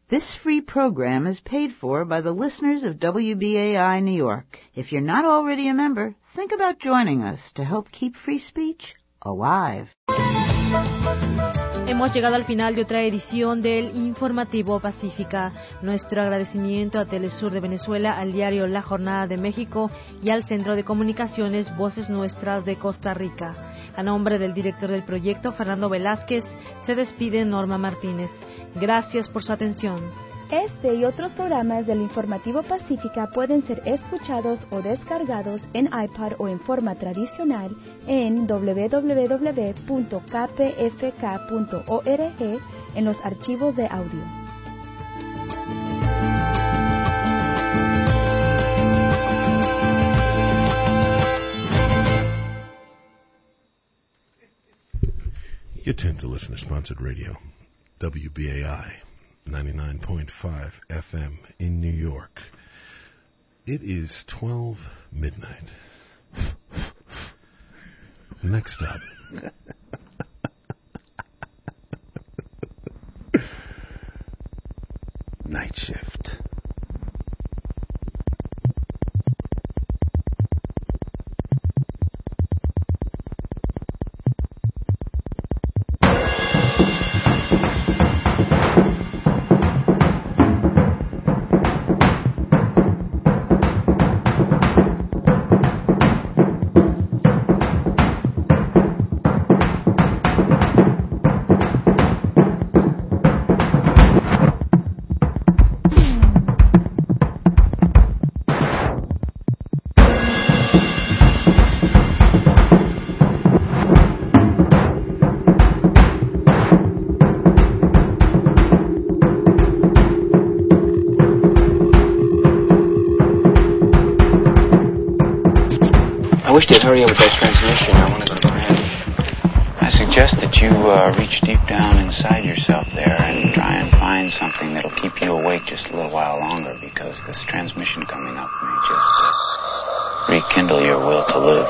This free program is paid for by the listeners of WBAI New York. If you're not already a member, think about joining us to help keep free speech alive. Hemos llegado al final de otra edición del Informativo Pacífica. Nuestro agradecimiento a Telesur de Venezuela, al diario La Jornada de México y al Centro de Comunicaciones Voces Nuestras de Costa Rica. A nombre del director del proyecto, Fernando Velázquez, se despide Norma Martínez. Gracias por su atención. Este y otros programas del Informativo Pacífica pueden ser escuchados o descargados en iPad o en forma tradicional en www.kpfk.org en los archivos de audio. You tend to listener-sponsored radio, WBAI. 99.5 FM in New York. It is 12 midnight. Next up. Night Shift. I wish they'd hurry up with that transmission. I want to go to bed. I suggest that you reach deep down inside yourself there and try and find something that'll keep you awake just a little while longer, because this transmission coming up may just rekindle your will to live.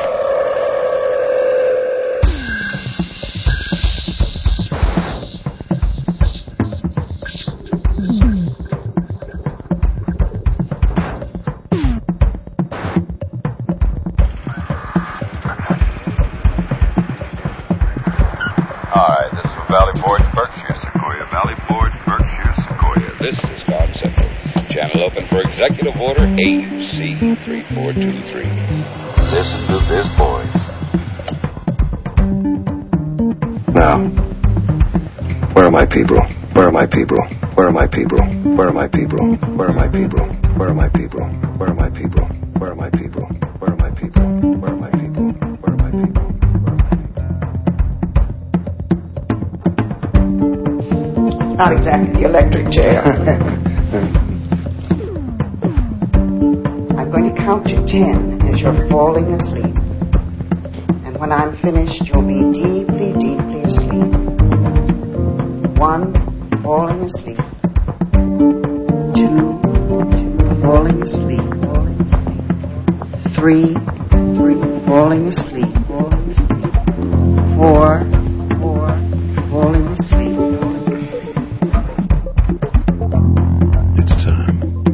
Executive Order AUC 3423. Listen to this, boys. Now, where are my people? Where are my people? Where are my people? Where are my people? Where are my people? Where are my people? Where are my people? Where are my people? Where are my people? Where are my people? Where are my people? It's not exactly the electric chair. I'm going to count to 10 as you're falling asleep. And when I'm finished, you'll be deeply, deeply asleep. 1, falling asleep. 2, falling asleep. 3, falling asleep. 4, falling asleep. It's time.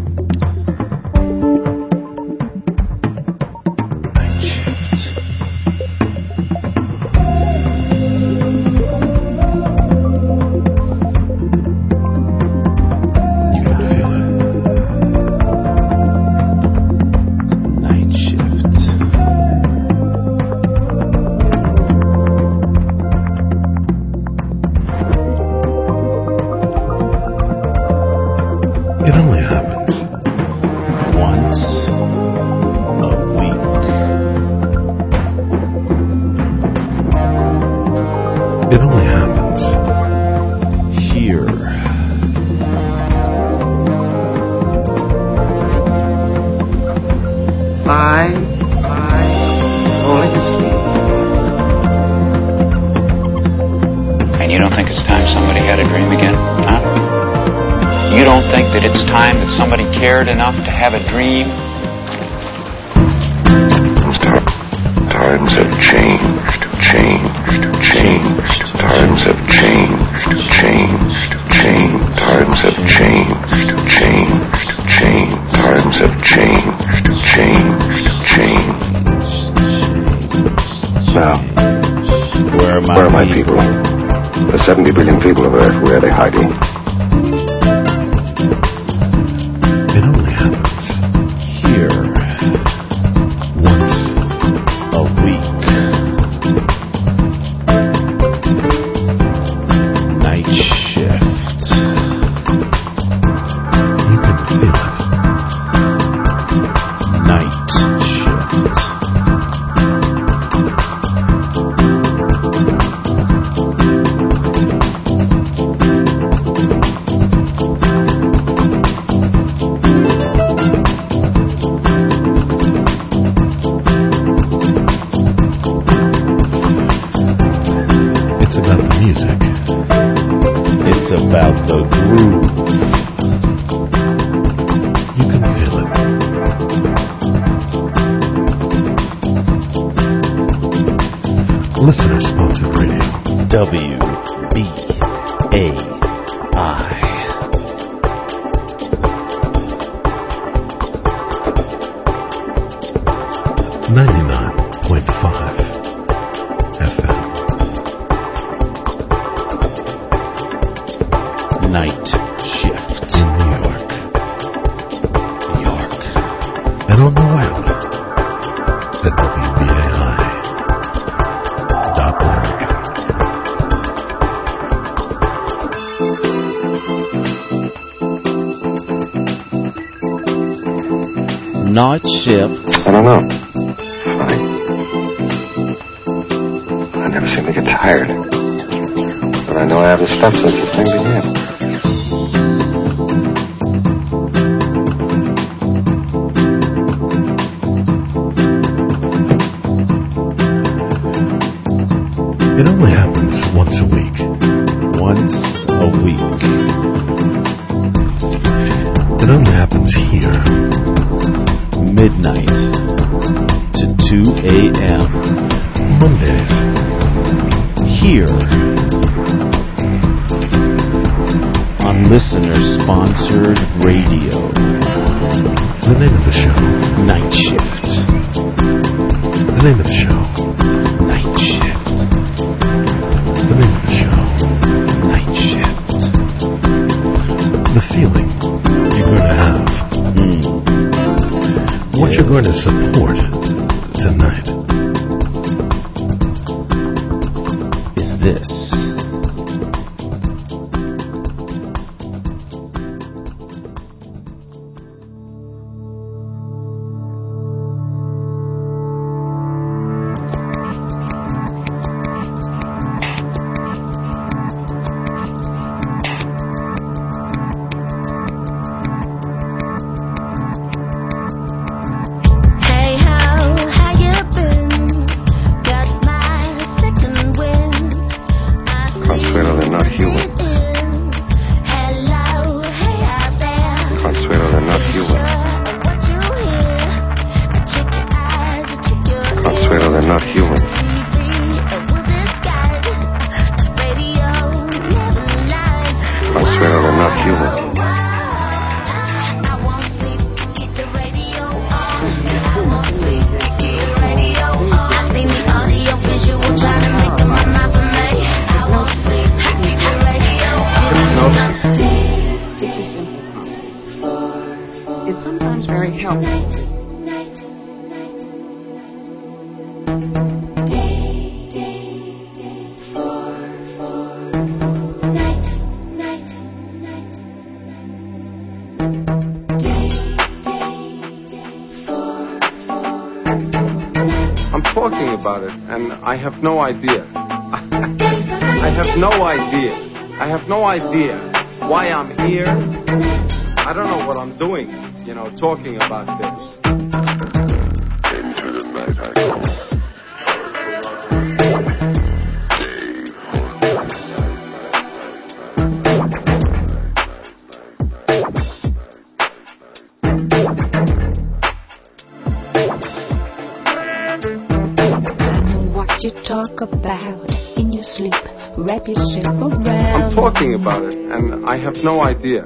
Somebody cared enough to have a dream. Times have changed. Times have changed. Times have changed. WBAI. Night Shift in New York. New York. And on the web at WBAI.org. Night Shift. I don't know. Fine. I never seem to get tired. But I know I haven't stopped since this thing began. It only happens once a week. Once a week. It only happens here. Midnight to 2 a.m. Mondays. Here. On listener-sponsored radio. The name of the show. Night Shift. The name of the show. Night Shift. The name of the show. Night Shift. The feeling you're going to have. What you're going to support tonight. Is this. I have no idea. I have no idea why I'm here. I don't know what I'm doing, talking about this. Into the night I go. You talk about in your sleep, wrap yourself around. I'm talking about it, and I have no idea.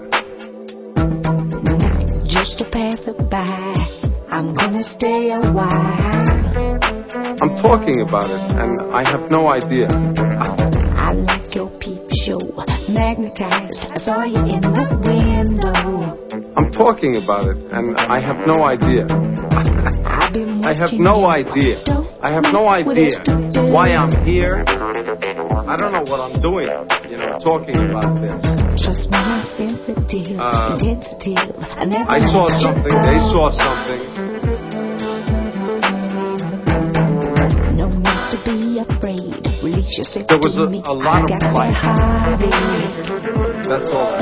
Just to pass it by, I'm gonna stay a while. I'm talking about it, and I have no idea. I like your peep show, magnetized. I saw you in the window. I'm talking about it, and I have no idea. I have no idea. I have no idea why I'm here. I don't know what I'm doing, talking about this. Trust me, I'm sensitive, I saw something, they saw something. No need to be afraid. Release yourself. There was a lot of fight. That's all.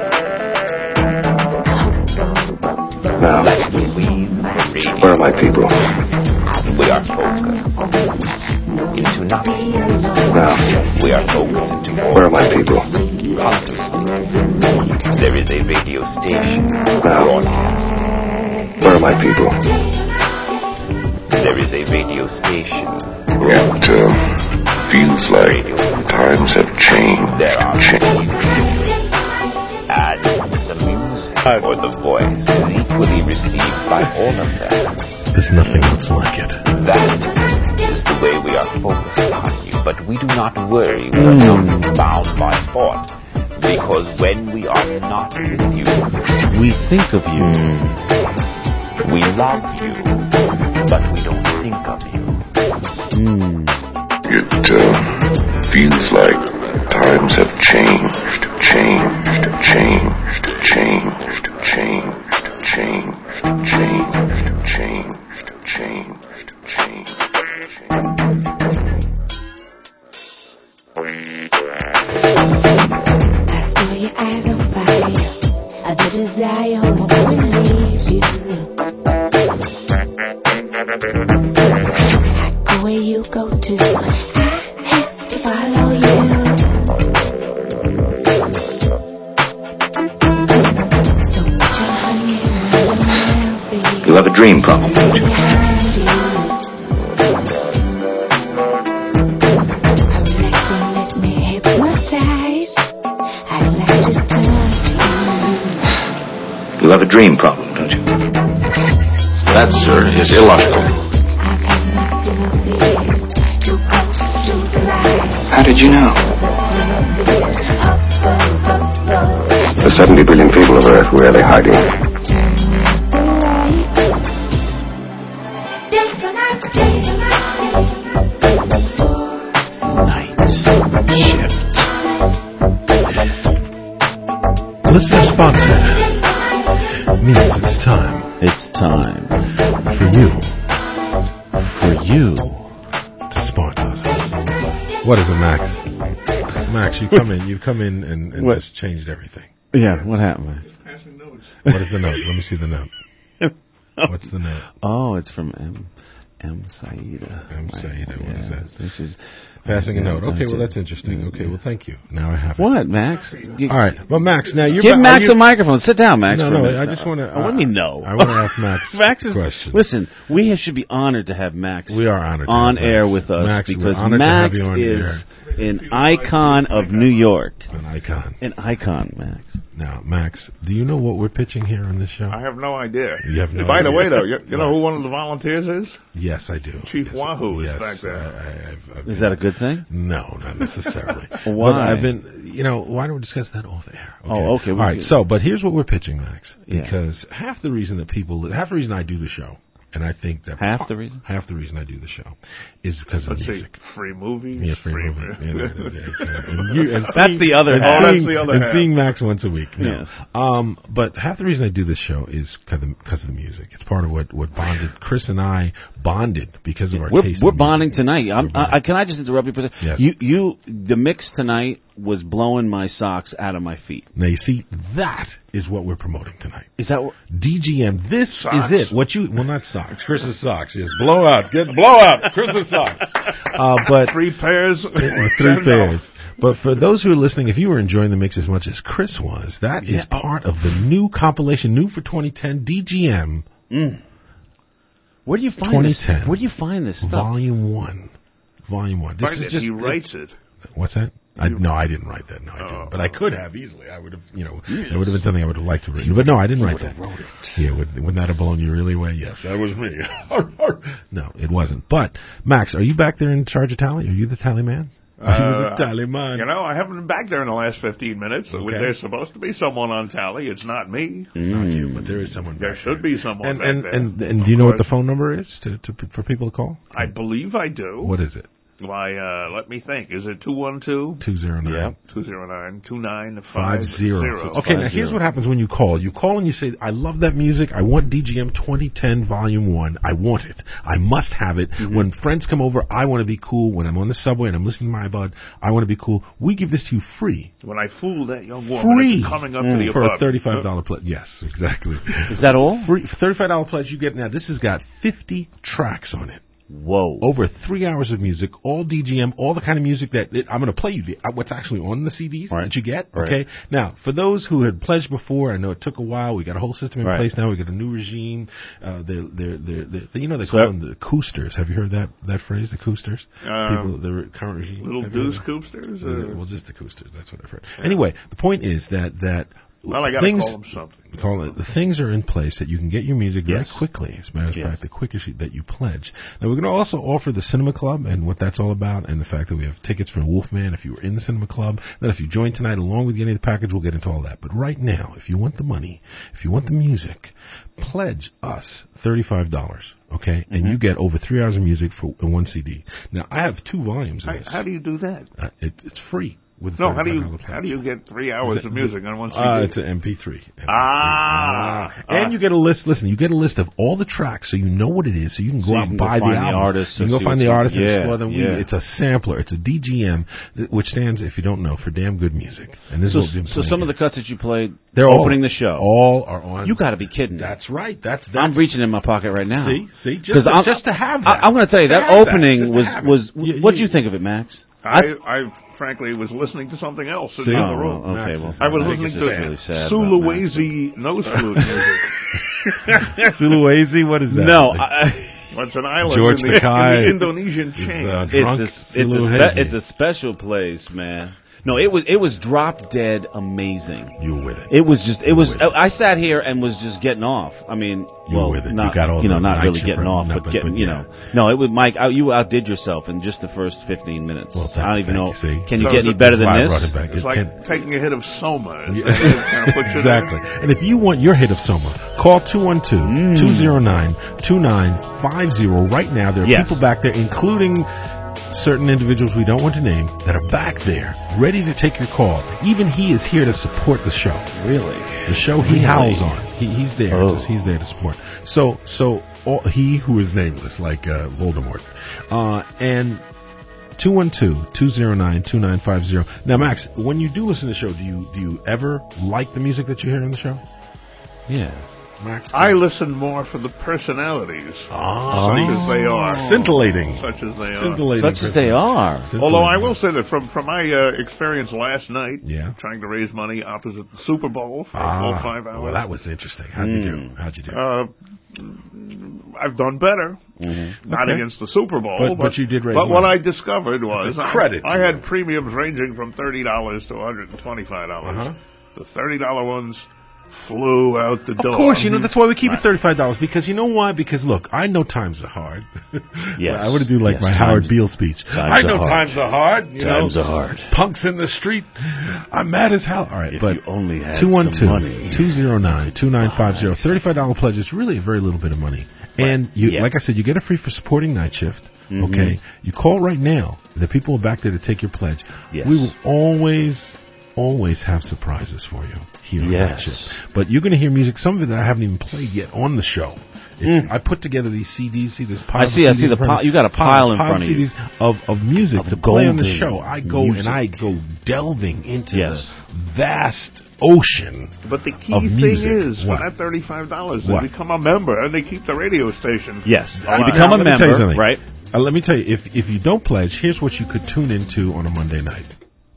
Now, where are my people? We are focused into nothing. Now, we are focused into where are my people? There is a radio station. Now, where are my people? There is a radio station. Get feels like times have changed. There are and the music or the voice is equally received by all of them. There's nothing else like it. That is the way we are focused on you, but we do not worry. We are not bound by thought, because when we are not with you, We think of you. we love you, but we don't think of you. It feels like times have changed. I saw your eyes on fire. The desire won't release you. I go where you go to. I have to follow you. So put your honey in my mouth. You have a dream problem, don't you? You have a dream problem, don't you? That, sir, is illogical. How did you know? The 70 billion people of Earth, where are they hiding? Night shift. Listener sponsored. Means it's time. It's time For you to sponsor us. What is it, Max? Max, you come in and What? just changed everything. Yeah, what happened, man? What is the note? Let me see the note. What's the note? Oh, it's from M. Saida. M. Saida, what is that? This is Passing a note. Okay, well, that's interesting. Okay, well, thank you. Now I have it. What, Max? All right. Well, Max, now you're... Give Max a microphone. Sit down, Max. No, for a minute. I just want to... Let me know. I want to ask Max Max is, question. Listen, we should be honored to have Max We are honored to on have air Max. with us Max, because we're honored to have Max you on is an icon of New York. An icon. An icon, Max. Now, Max, do you know what we're pitching here on this show? I have no idea. You have no By the idea. way, though, you know who one of the volunteers is? Yes, I do. Chief yes, Wahoo is yes, back there. I've Is that a good thing? No, not necessarily. Why? But I've been, why don't we discuss that off the air? Oh, okay. All right, but here's what we're pitching, Max. Yeah. Because half the reason I do the show, and I think that Half the reason I do the show is because of the music. Free movies. Yeah, free movie. That's the other half. That's the other and half. seeing Max once a week. No. Yes. But half the reason I do this show is because of the music. It's part of what bonded Chris and I because of our taste. We're in bonding music. tonight. Can I just interrupt you for a second? Yes. The mix tonight was blowing my socks out of my feet. Now you see, that is what we're promoting tonight. Is that what? DGM. This Socks. is it. Not socks. Chris's socks. Yes, blow out. Chris's socks. But 3 pairs. 3 pairs. But for those who are listening, if you were enjoying the mix as much as Chris was, that is part of the new compilation, new for 2010, DGM. Where do you find this? 2010. Where do you find this stuff? Volume 1. This is just he writes it. What's that? No, I didn't write that. No, I didn't. But I could have easily. I would have, that would have been something I would have liked to read. But no, I didn't write that. Yeah, wouldn't that have blown you really away? Yes, that was me. No, it wasn't. But, Max, are you back there in charge of tally? Are you the tally man? Are you the tally man? I haven't been back there in the last 15 minutes. Okay. There's supposed to be someone on tally. It's not me. It's not you, but there is someone There back should be someone back there. And do you know what the phone number is for people to call? I believe I do. What is it? Why, let me think. Is it 212? 209. Yep. 209-2950. Okay, now here's what happens when you call. You call and you say, I love that music. I want DGM 2010 Volume 1. I want it. I must have it. Mm-hmm. When friends come over, I want to be cool. When I'm on the subway and I'm listening to my bud, I want to be cool. We give this to you free. When I fool that young woman coming up to the for apartment. a $35 pledge. Yes, exactly. Is that all? Free $35 pledge you get now. This has got 50 tracks on it. Whoa. Over 3 hours of music, all DGM, all the kind of music that I'm going to play you, what's actually on the CDs that you get. Right. Okay. Now, for those who had pledged before, I know it took a while. We got a whole system in place now. We got a new regime. They call them the Coosters. Have you heard that phrase, the Coosters? People, the current regime. Little Goose Coosters? Well, just the Coosters. That's what I've heard. Yeah. Anyway, the point is that well, I got to call them something. The things are in place that you can get your music very quickly. As a matter of fact, the quickest that you pledge. Now, we're going to also offer the Cinema Club and what that's all about, and the fact that we have tickets for Wolfman if you were in the Cinema Club. Then if you join tonight along with getting the package, we'll get into all that. But right now, if you want the money, if you want the music, pledge us $35, okay? And you get over 3 hours of music for one CD. Now, I have 2 volumes of this. How do you do that? It's free. How do you get 3 hours of music on one CD? It's an MP3. And you get a list. Listen, you get a list of all the tracks, so you know what it is. So you can go out and buy the albums. You can go find the artists and explore them. It's a sampler. It's a DGM, which stands, if you don't know, for damn good music. And this is so some of the cuts that you played, they're opening the show, all are on. You got to be kidding me. That's right. That's I'm reaching in my pocket right now. See, just to have that. I'm going to tell you that opening was. What did you think of it, Max? I frankly was listening to something else in the other room. Okay, well, I was listening to Sulawesi nose flute music. Sulawesi, what is that? No, it's an island George in the Indonesian chain. It's a special place, man. No, it was drop dead amazing. You were with it. It was. I sat here and was just getting off. I mean, you were with it. Not, you got all not really getting off, but getting, No, it was Mike. You outdid yourself in just the first 15 minutes. Well, I don't even know. See? Can you get any better than this? It's like taking a hit of Soma. Exactly. And if you want your hit of Soma, call 212-209-2950 right now. There are people back there, including certain individuals we don't want to name, that are back there, ready to take your call. Even he is here to support the show. Really? The show he howls on. He's there. He's there to support. So he who is nameless, like Voldemort. And 212-209-2950. Now, Max, when you do listen to the show, do you ever like the music that you hear on the show? Yeah. Max, I listen more for the personalities, such as they are. Scintillating. Such as they are. Although I will say that from my experience last night, trying to raise money opposite the Super Bowl for a full 5 hours. Well, that was interesting. How'd you do? I've done better. Not against the Super Bowl, but you did raise money. But what I discovered was I had you. premiums ranging from $30 to $125. The $30 ones flew out the door. Of course, that's why we keep it $35. Because you know why? Because look, I know times are hard. Yes. I want to do like my Howard Beale speech. I know times are hard. Times are hard. Punks in the street. I'm mad as hell. All right, but you only had 212-209-2950. $35 pledge is really a very little bit of money. And like I said, you get it free for supporting Night Shift. Okay, you call right now. The people are back there to take your pledge. Yes. We will always have surprises for you here on Night Shift. But you're going to hear music, some of it that I haven't even played yet on the show. I put together these CDs. See this pile? I see the pile. You got a pile in front of you. CDs of music to play on the show. I go delving into the vast ocean. But the key of thing music. is, for that $35, they become a member and they keep the radio station. Yes, you become a member, right? Let me tell you, if you don't pledge, here's what you could tune into on a Monday night.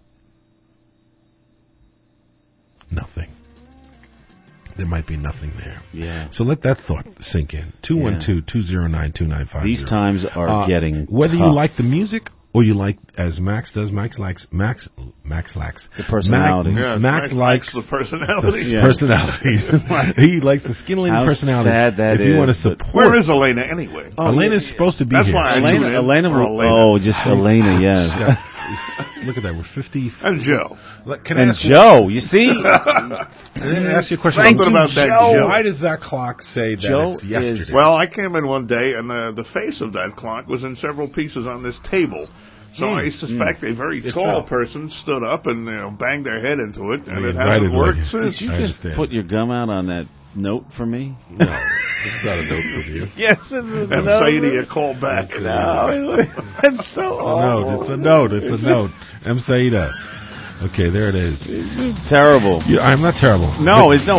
Nothing. There might be nothing there. Yeah. So let that thought sink in. 212-209-2950. These times are getting whether tough. you like the music or you like, as Max does, Max lacks the personality. Max likes the personalities. Personalities. He likes the skinny personalities. Sad that if you want to support. Where is Elena anyway? Elena's supposed to be That's here. Why Elena. Elena, yes. Look at that. We're 50. And Joe. Joe, you see? I didn't ask you a question. Something about that, Joe. Why does that clock say that it's yesterday? Well, I came in one day, and the face of that clock was in several pieces on this table. So I suspect a very tall person stood up and banged their head into it, and it hasn't worked since. Did you just put your gum out on that note for me? No, it's not a note for you. Yes, it's a note. And Saidi, a call back. No, that's so awful. It's a note. M. Saida. Okay, there it is. Terrible. I'm not terrible. No, it's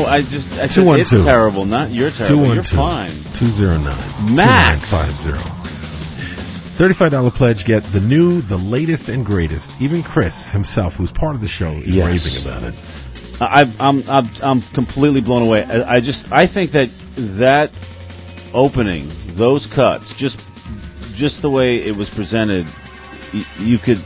terrible. Not you're terrible. You're fine. 209 Max 2950. $35 pledge, get the new, the latest, and greatest. Even Chris himself, who's part of the show, is raving about it. I'm completely blown away. I think that opening, those cuts, just the way it was presented, you could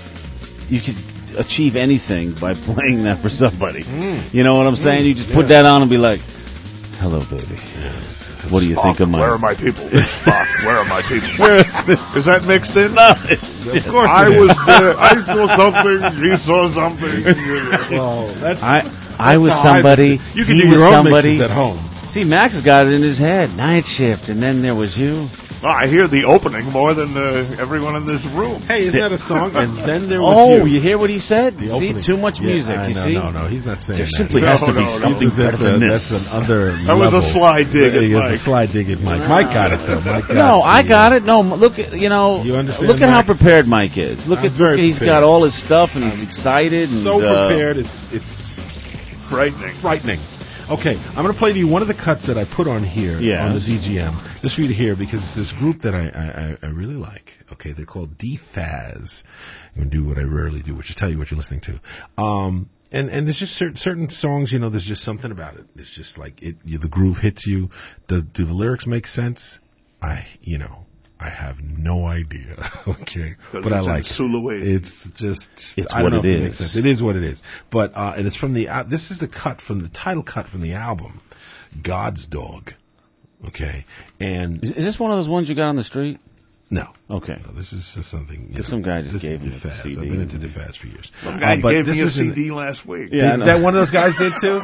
achieve anything by playing that for somebody. You know what I'm saying? You just put that on and be like, "Hello, baby. What do you think of my?" Where are my people? Spock, where are my people? Is that mixed in? No, of course. I was there. I saw something. He saw something. Well, that's. I was somebody. You can he do was your own somebody mixes at home. See, Max has got it in his head. Night Shift, and then there was you. Well, I hear the opening more than everyone in this room. Hey, isn't that a song? And then there was you. Oh, you hear what he said? The see, opening. too much music. You see? No, he's not saying there that. simply has to be something better than this. That's an under. That was a sly dig at Mike. A sly dig at Mike. Mike got it though. Mike got no, it. I got it. No, look, you understand, look at how Max? prepared Mike is. Look at he's got all his stuff and he's excited and so prepared. It's frightening. Okay, I'm going to play to you one of the cuts that I put on here on the DGM, just for you to hear, because it's this group that I really like. Okay, they're called DFAZ. I'm going to do what I rarely do, which is tell you what you're listening to. And there's just certain songs, there's just something about it. It's just like the groove hits you. Do the lyrics make sense? I have no idea. Okay, but I like it. It's I don't what know it if it makes is. sense. It is what it is. But and it's from this is the title cut from the album, God's Dog. Okay, and is this one of those ones you got on the street? No. Okay. No, this is just something. Because some guy just gave me a CD. I've been into DeFaz for years. Some guy gave me a CD last week. Yeah, that one of those guys did too?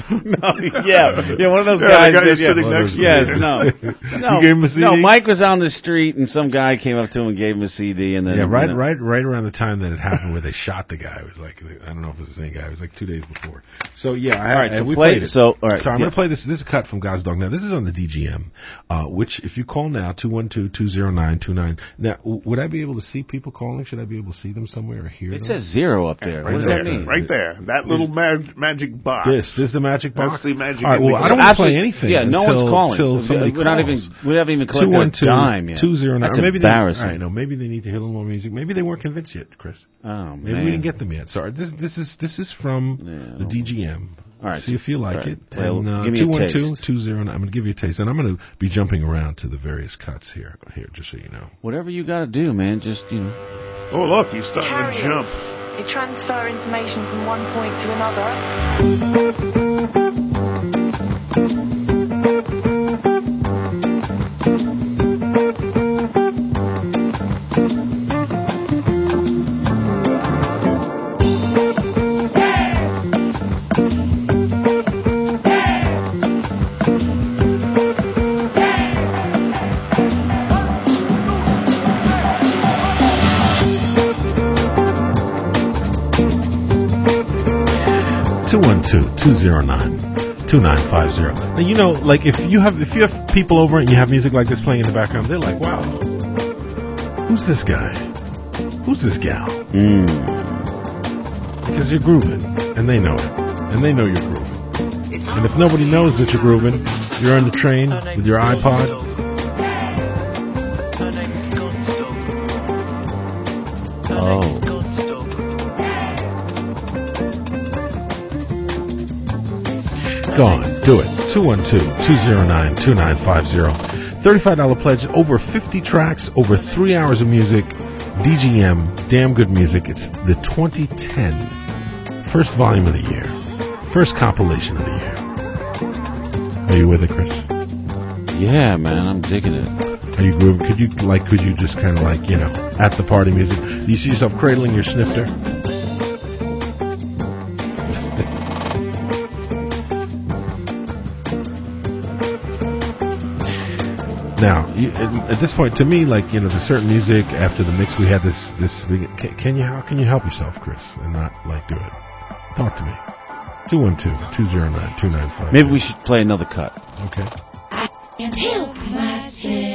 Yeah, one of those guys did. Sitting next to me. No. You gave him a CD? No, Mike was on the street and some guy came up to him and gave him a CD. And then right around the time that it happened where they shot the guy. It was like, I don't know if it was the same guy. It was like 2 days before. So yeah, we played it. So I'm going to play this. This is a cut from God's Dog. Now this is on the DGM, which if you call now 212-209-29. Now, would I be able to see people calling? Should I be able to see them somewhere or hear them? It says 0 up there. Right what does there, that mean? Right there. That little magic box. This is the magic box? That's the magic box. All right, well, I don't want to play anything no one's calling. Until somebody calls. We haven't even collected a dime yet. 212-209. That's maybe embarrassing. All right, no, maybe they need to hear a little more music. Maybe they weren't convinced yet, Chris. Oh, man. Maybe we didn't get them yet. Sorry. This is from the DGM. All right. See if you like it. Well, and, give me a taste. 212-209. I'm going to give you a taste. And I'm going to be jumping around to the various cuts here, just so you know. Whatever you got to do, man. Just, Oh, look, he's starting to jump. You transfer information from one point to another. 209-2950. Now, like if you have people over and you have music like this playing in the background, they're like, wow, who's this guy? Who's this gal? Because you're grooving, and they know it, and they know you're grooving. And if nobody knows that you're grooving, you're on the train with your iPod. Oh. Go on, do it. 212-209-2950. $35 pledge, over 50 tracks, over 3 hours of music. DGM, damn good music. It's the 2010 first volume of the year. First compilation of the year. Are you with it, Chris? Yeah, man, I'm digging it. Are you grooving? Could you just kind of at the party music? Do you see yourself cradling your snifter? Now, at this point, to me, there's certain music after the mix we had this. How can you help yourself, Chris, and not do it? Talk to me. 212-209-2950. Maybe we should play another cut. Okay. I can't help myself.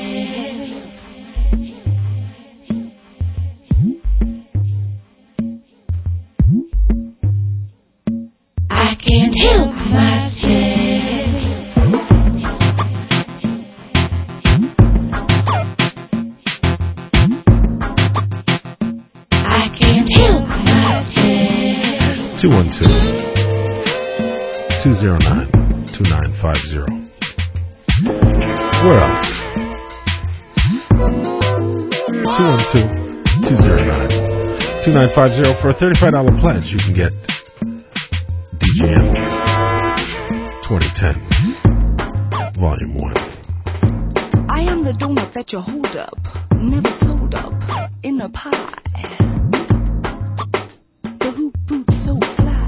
I can't help myself. 212-209-2950. Where else? 212-209-2950. For a $35 pledge, you can get DGM 2010, Volume 1. I am the donut that you hold up, never sold up in a pie. The hoop boot so fly.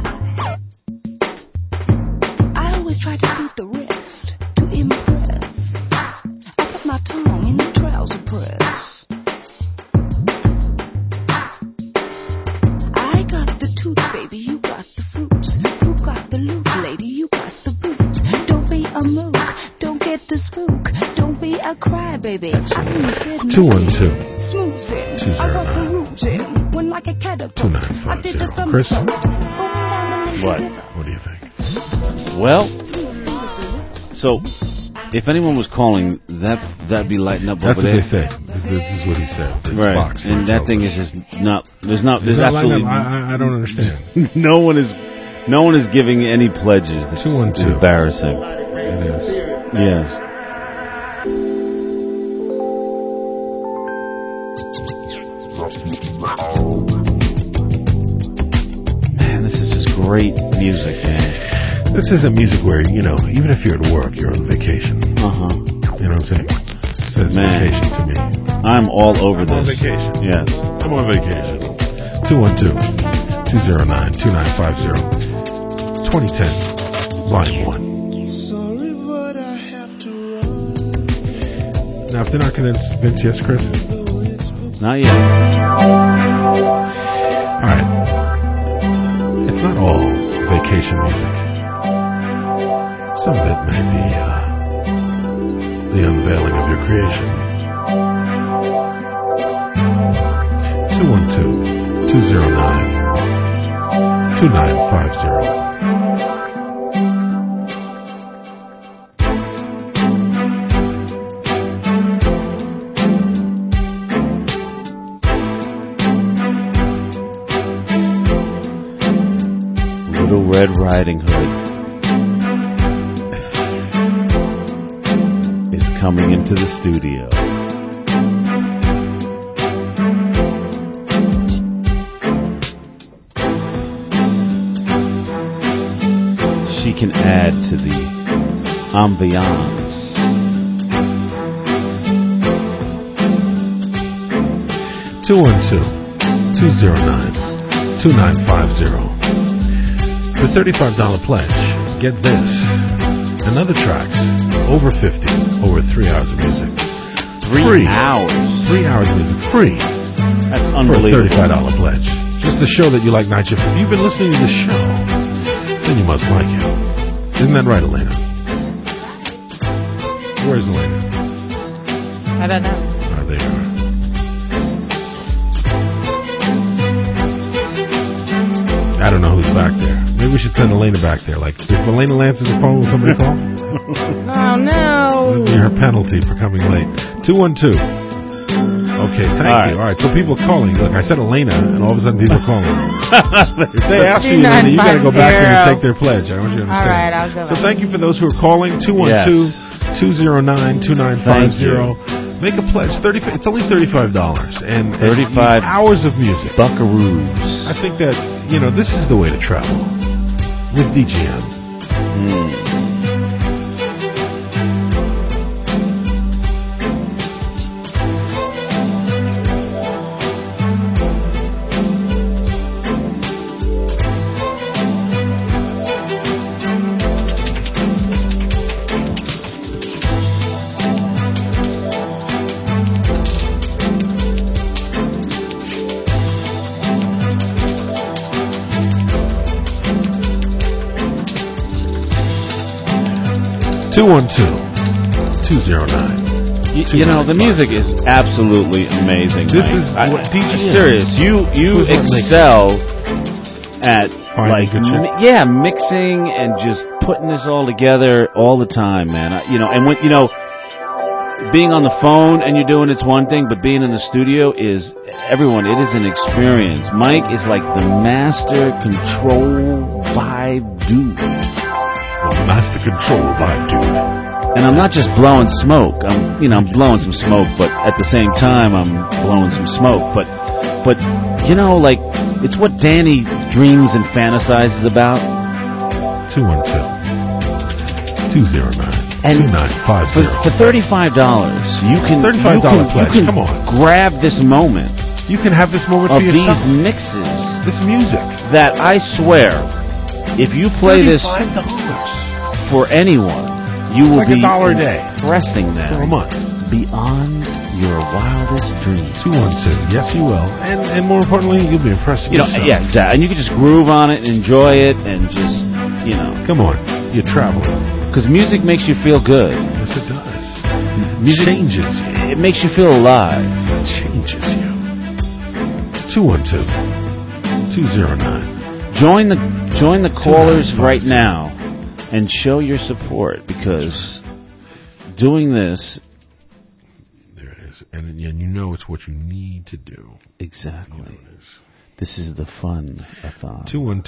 I always try to beat the rest to impress. I put my tongue in the trouser press. I got the tooth, baby, you got the fruits. Who got the loot, lady, you got the boots. Don't be a mook, don't get the spook. Don't be a crybaby. 212-209-2950. When like a caterpillar, I did the Chris? What? What do you think? Well, so if anyone was calling, that'd be lighting up That's over what there. they say. This is what he said. This Right, box and that thing is just not. There's absolutely. I don't understand. No one is giving any pledges. This is embarrassing. It is. Yes. Man, this is just great music, man. This isn't music where, even if you're at work, you're on vacation. Uh-huh. You know what I'm saying? It says vacation to me. I'm all over this. I'm on vacation. Yes. I'm on vacation. 212-209-2950. 2010, Volume 1. Now, if they're not convinced, yes, Chris? Not yet. All right. It's not all vacation music. Some of it may be the unveiling of your creation. 212-209-2950. Little Red Riding Hood is coming into the studio. She can add to the ambiance. $212-209-2950. For $35 pledge, get this and other tracks, over 50, over 3 hours of music. 3 hours? 3 hours of music, free. That's unbelievable. For a $35 pledge. Just to show that you like night shift. If you've been listening to the show, then you must like it. Isn't that right, Elena? Where's Elena? I don't know. Oh, there you are. I don't know who's back there. Maybe we should send Elena back there. Like, if Elena answers the phone, will somebody call? Oh, no. That'd be her penalty for coming late. 212. Okay, thank you. All right, so people calling. Look, I said Elena, and all of a sudden people are calling. If they ask you, Elena, you got to go back there and take their pledge. I want you to understand. All right, I'll go back. So thank you for those who are calling. 212-209-2950. Make a pledge. It's only $35. And 35 hours of music. Buckaroos. I think that, this is the way to travel with DGM. $212-209. The music is absolutely amazing. This is what DJ is. Serious. You excel at mixing and just putting this all together all the time, man. And when being on the phone and you're doing it's one thing, but being in the studio is, everyone, it is an experience. Mike is like the master control vibe dude. The master control vibe dude. And I'm not just blowing smoke. I'm blowing some smoke, but at the same time, I'm blowing some smoke. But like, it's what Danny dreams and fantasizes about. 212-209-2950. For $35, you can pledge. Come on, grab this moment. You can have this moment of for yourself. These mixes, this music that I swear, if you play this for anyone, you will be $1 a day, pressing them for a month beyond your wildest dreams. 212, yes, you will, and more importantly, you'll be impressing yourself. Yeah, exactly. And you can just groove on it and enjoy it, and just come on, you're traveling. Because music makes you feel good. Yes, it does. Music changes you. It makes you feel alive. It changes you. 212-209. Join the callers right now and show your support, because doing this, there it is, and you know it's what you need to do. Exactly. This is the fun-a-thon.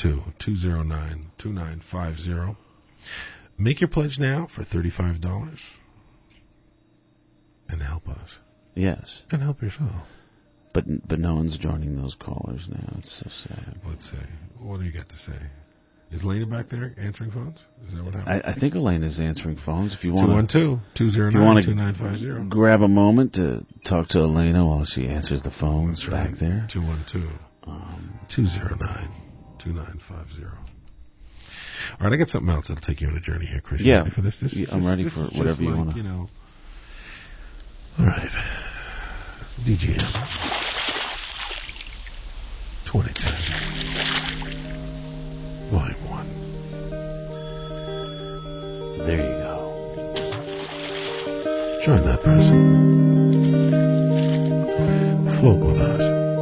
212-209-2950. Make your pledge now for $35 and help us. Yes. And help yourself. But no one's joining those callers now. It's so sad. Let's see. What do you got to say? Is Elena back there answering phones? Is that what happened? I think Elena's answering phones. If you want 212-209-2950. Grab a moment to talk to Elena while she answers the phones back there. 212-209-2950. All right, I got something else that'll take you on a journey here, Chris. Yeah. Ready for this? I'm ready for whatever you want to. All right. DGM 2010 Volume 1. There you go. Join that person. Float with us.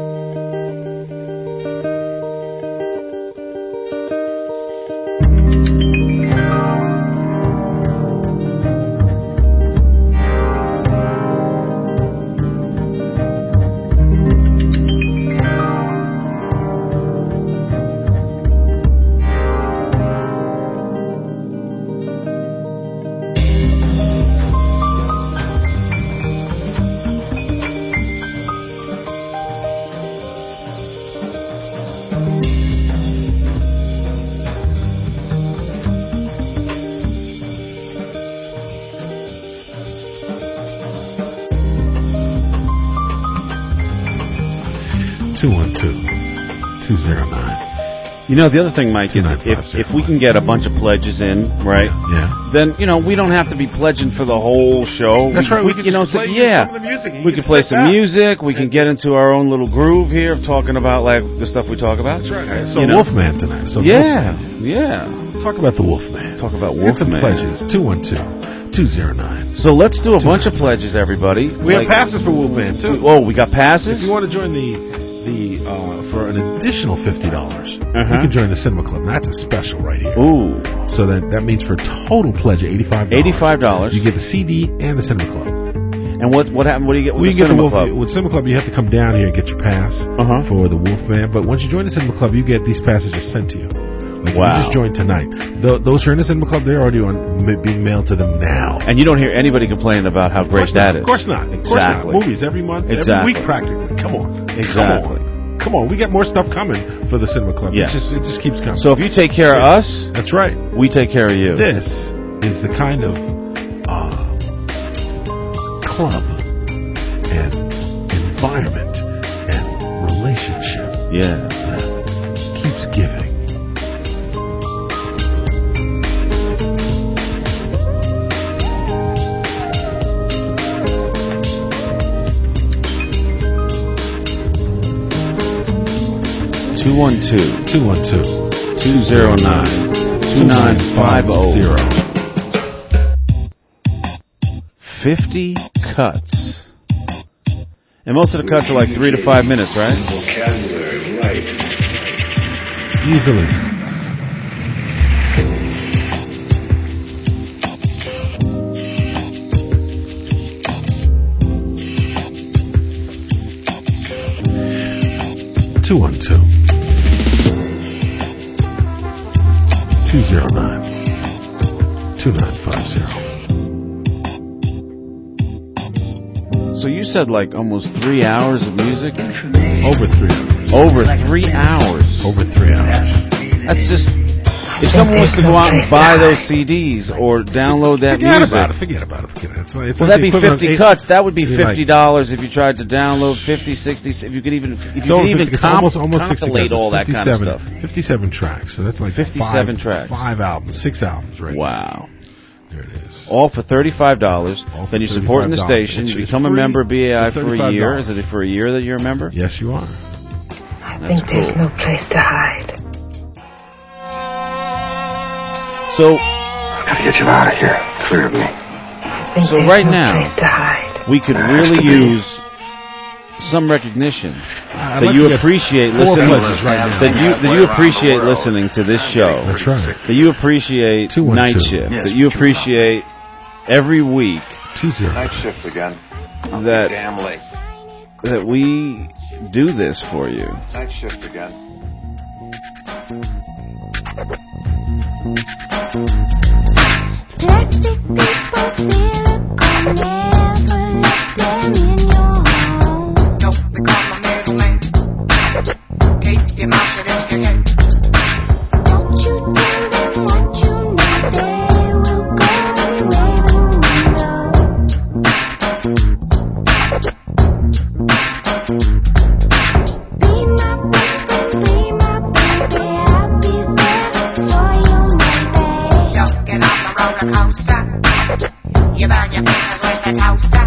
You know, the other thing, Mike, is if we can get a bunch of pledges in, right? Yeah. Then, we don't have to be pledging for the whole show. That's right. We can just play some of the music. We can play some music. We can get into our own little groove here of talking about, like, the stuff we talk about. That's right. So Wolfman tonight. Yeah. Talk about the Wolfman. Talk about Wolfman. Get some pledges. 212-209. So let's do a bunch of pledges, everybody. We have passes for Wolfman, too. We got passes? If you want to join for an additional $50, you can join the Cinema Club. That's a special right here. Ooh. So that means for a total pledge of $85. $85. You get the CD and the Cinema Club. And what happened? What do you get with the Cinema Club? With Cinema Club, you have to come down here and get your pass for the Wolfman. But once you join the Cinema Club, you get these passes just sent to you. Like you just joined tonight. Those who are in the Cinema Club, they're already being mailed to them now. And you don't hear anybody complaining about how great that is. Of course not. Exactly. Movies every month, every week practically. Come on. Exactly. Come on, we got more stuff coming for the Cinema Club. Yes. It just keeps coming. So if you take care of us, that's right. We take care of you. This is the kind of club and environment and relationship that keeps giving. $212-209-2950. 50 cuts. And most of the cuts are like 3 to 5 minutes, right? Vocabulary, right. Easily. 212-209-2950. So you said like almost 3 hours of music? Over 3 hours. Over 3 hours. Over 3 hours. That's just... If someone wants to go out and buy those CDs or download that music... Forget about it. Well, that'd be 50 cuts. That would be $50 if you tried to download 50, 60... If you could even almost compilate all that kind of stuff. 57 tracks. So that's like 57 tracks. 5 albums, 6 albums, right? Wow. There it is. All for $35. Then you're supporting the station. You become a member of BAI for a year. Is it for a year that you're a member? Yes, you are. That's cool. There's no place to hide. So, I've got to get you out of here. Clear of me. So right now, we could really use some recognition that you appreciate listening. That you appreciate listening to this show. That's right. That you appreciate Night Shift. That you appreciate every week. 20. Night Shift again. That we do this for you. Night Shift again. Plastic people, silicone, never let them in your home. Don't become a middleman. Keep your mouth shut if you can. Don't you tell them what you know, they will go anywhere the Be my best friend, be my baby, I'll be there for you, maybe. Don't get on the roller coaster. You burn your fingers with the toaster.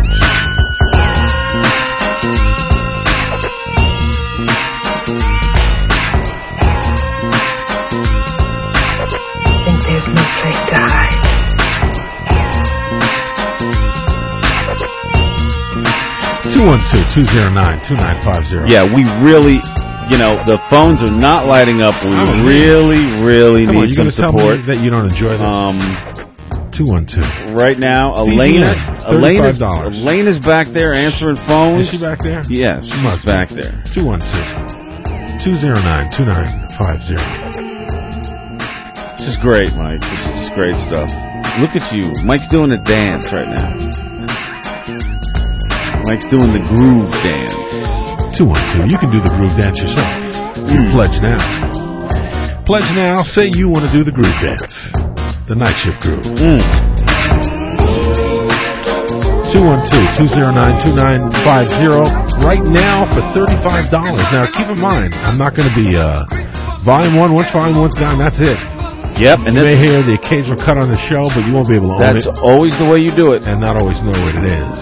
Think there's no place to hide. $212-209-2950. Yeah, we really, the phones are not lighting up. We really need some support. Tell me that you don't enjoy this. 212. Right now, Elena's back there answering phones. Is she back there? Yeah, she's back there. 212-209-2950. This is great, Mike. This is great stuff. Look at you. Mike's doing a dance right now. Mike's doing the groove dance. 212. You can do the groove dance yourself. You pledge now. Pledge now. Say you want to do the groove dance. The Night Shift groove. 212-209-2950. Right now for $35. Now keep in mind, I'm not going to be Volume 1. Once Volume 1's gone, that's it. Yep. And you may hear the occasional cut on the show, but you won't be able to own it. That's always the way you do it. And not always know what it is.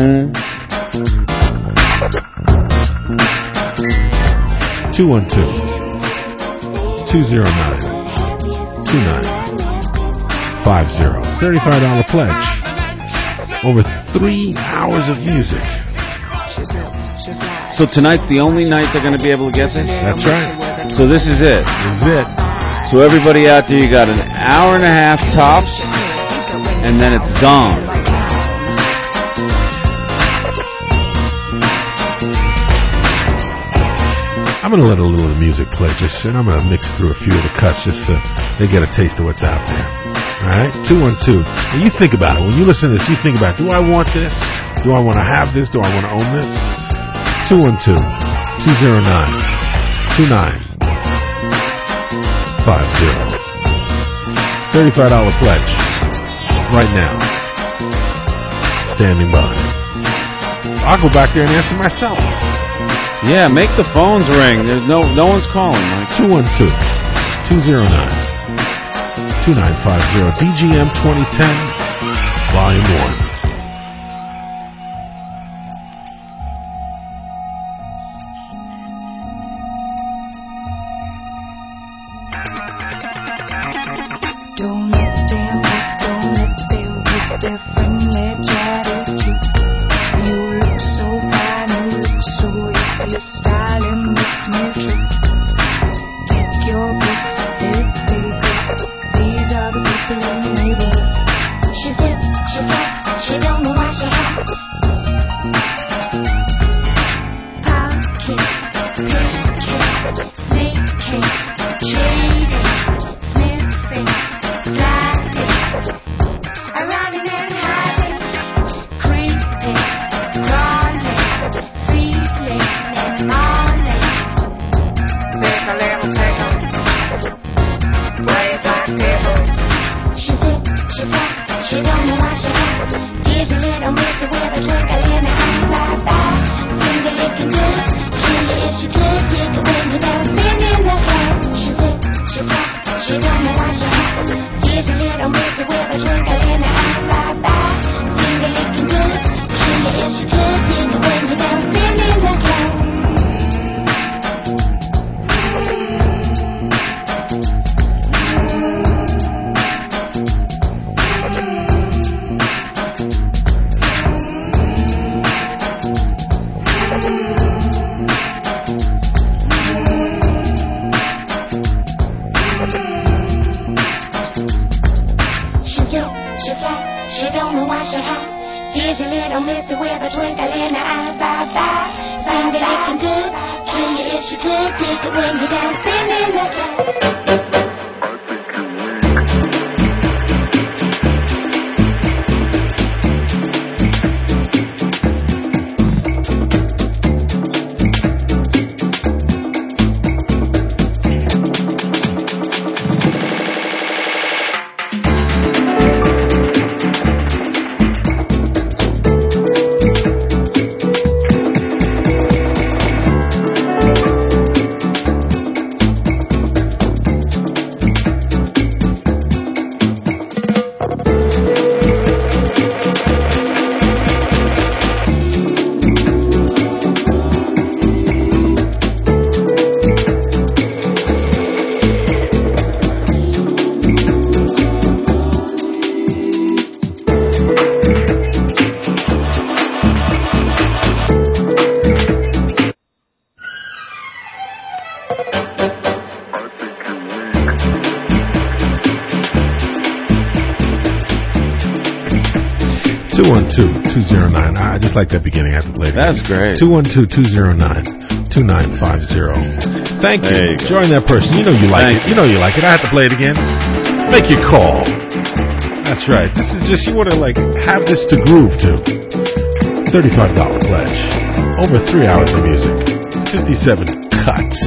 212-209-2950. $35 pledge. Over 3 hours of music. So tonight's the only night they're going to be able to get this? That's right. So this is it. This is it. So everybody out there, you got an hour and a half tops, and then it's gone. I'm going to let a little of the music play, and I'm going to mix through a few of the cuts just so they get a taste of what's out there. All right? 212. And you think about it. When you listen to this, you think about, do I want this? Do I want to have this? Do I want to own this? 212-209-2950. $35 pledge. Right now. Standing by. I'll go back there and answer myself. Yeah, make the phones ring. There's no one's calling, Mike. 212-209-2950. DGM 2010, Volume 1. She She don't know why she hot. She's a little missy with a twinkle in her eye. Bye-bye. Finger licking good. Candy if she could. Dig it when you dancing in the club. She's sick, she's hot. She don't know why she hot. She's a little missy with a twinkle in her eye. Bye-bye. Finger licking good. Candy if she could. Dig it when you dancing in the club. She don't know why she hot. She's a little missy with a twinkle in her eye. Bye-bye. Find it looking good. Clean it if she could. Dig it when you're dancing in the club. I just like that beginning. I have to play it. That's great. 212-209-2950. Thank you. Join that person. You know you like it. You know you like it. I have to play it again. Make your call. That's right. This is just, you want to like have this to groove to. $35 pledge. Over 3 hours of music. 57 cuts.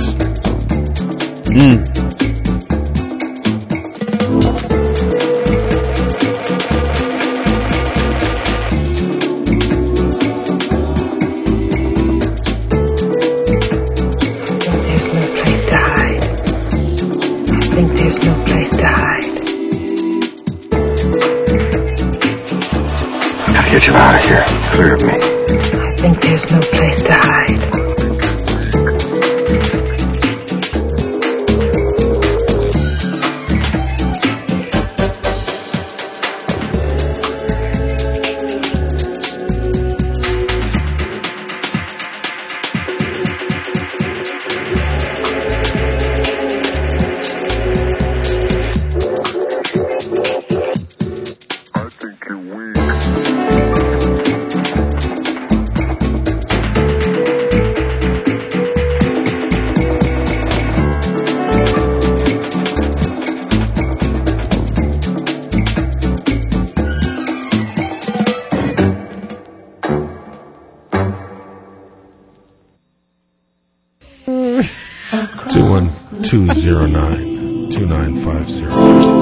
212-09-2950.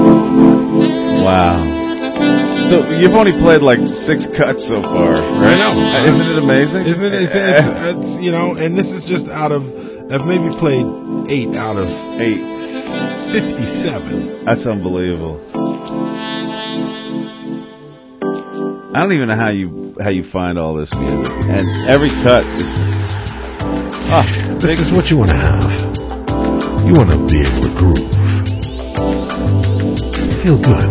Wow. So you've only played like 6 cuts so far, right? I know. Isn't it amazing? Isn't it? It's, you know, and this is just out of, I've maybe played 8 out of 57. That's unbelievable. I don't even know how you find all this music. And every cut is this is what you want to have. You want to be able to groove. Feel good.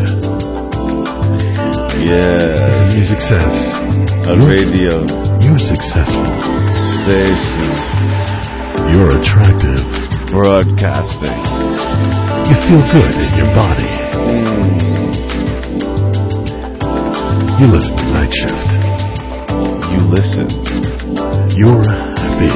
Yeah. As the music says. A radio. You're successful. Station. You're attractive. Broadcasting. You feel good in your body. You listen to Night Shift. You listen. You're happy.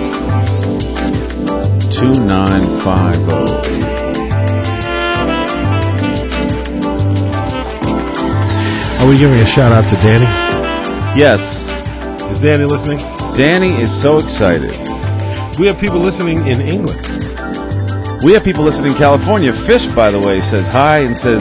212-209-2950. Are we giving a shout out to Danny? Yes. Is Danny listening? Danny is so excited. We have people listening in England. We have people listening in California. Fish, by the way, says hi and says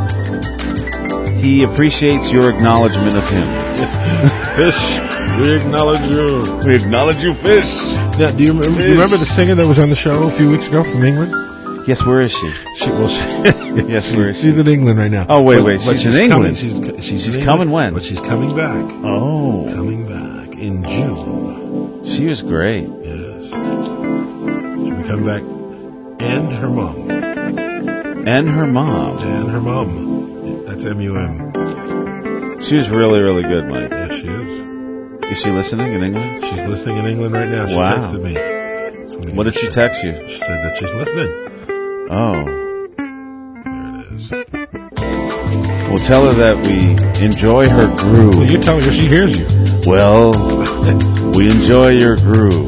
he appreciates your acknowledgement of him. Fish, we acknowledge you. We acknowledge you, Fish. Now, do you remember the singer that was on the show a few weeks ago from England? Yes, where is she? Yes, where is she? She's in England right now. Oh, wait, she's in England. She's coming when? But she's coming back. Oh. Coming back in June. She was great. Yes. She'll be coming back. And her mom. And her mom. And her mom. That's M-U-M. She was really, really good, Mike. Yes, she is. Is she listening in England? She's listening in England right now. She texted me. What did she text you? She said that she's listening. Oh. There it is. Well, tell her that we enjoy her groove. Well, you tell her she hears you. Well, we enjoy your groove.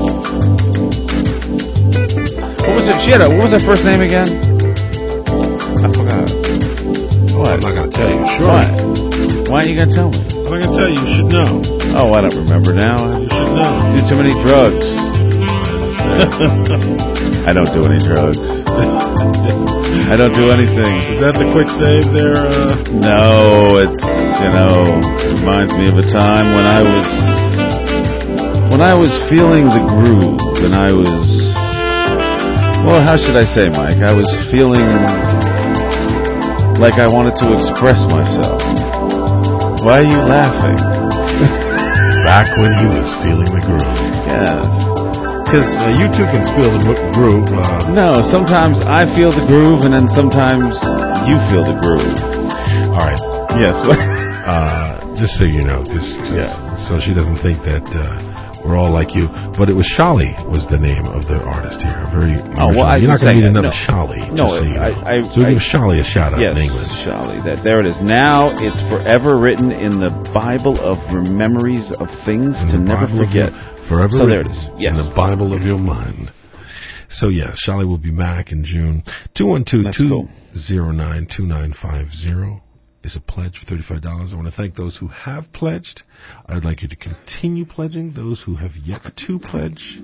What was it? What was her first name again? I forgot. What? I'm not going to tell you. Sure. What? Why aren't you going to tell me? I'm not going to tell you. You should know. Oh, I don't remember now. You should know. Do too many drugs. I don't do any drugs. I don't do anything. Is that the quick save there? No, it's, reminds me of a time when I was feeling the groove, and I was, well, how should I say, Mike? I was feeling like I wanted to express myself. Why are you laughing? Back when he was feeling the groove. Yes. Because you two can feel the groove. No, sometimes I feel the groove, and then sometimes you feel the groove. All right. Yes. Just so you know, so she doesn't think that we're all like you. But it was Shali was the name of the artist here. You're not going to meet another Shali. No, so we give Shali a shout out in England. Shali. There it is. Now it's forever written in the Bible of memories of things to never forget. Forever so there it is. Yes. In the Bible of your mind. So yeah, Shali will be back in June. 212-209-2950 is a pledge for $35. I want to thank those who have pledged. I would like you to continue pledging. Those who have yet to pledge.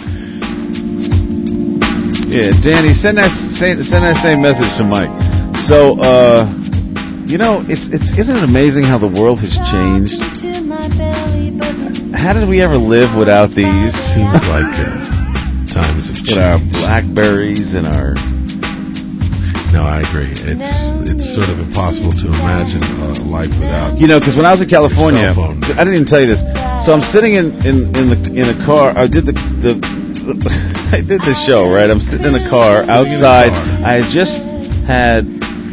Yeah, Danny, send that same message to Mike. So, isn't it amazing how the world has changed? How did we ever live without these? Seems like times have changed. With our BlackBerries and our... No, I agree. It's sort of impossible to imagine a life without. Because when I was in California, I didn't even tell you this. So I'm sitting in a car. I did I did the show, right? I'm sitting in a car outside. I had just had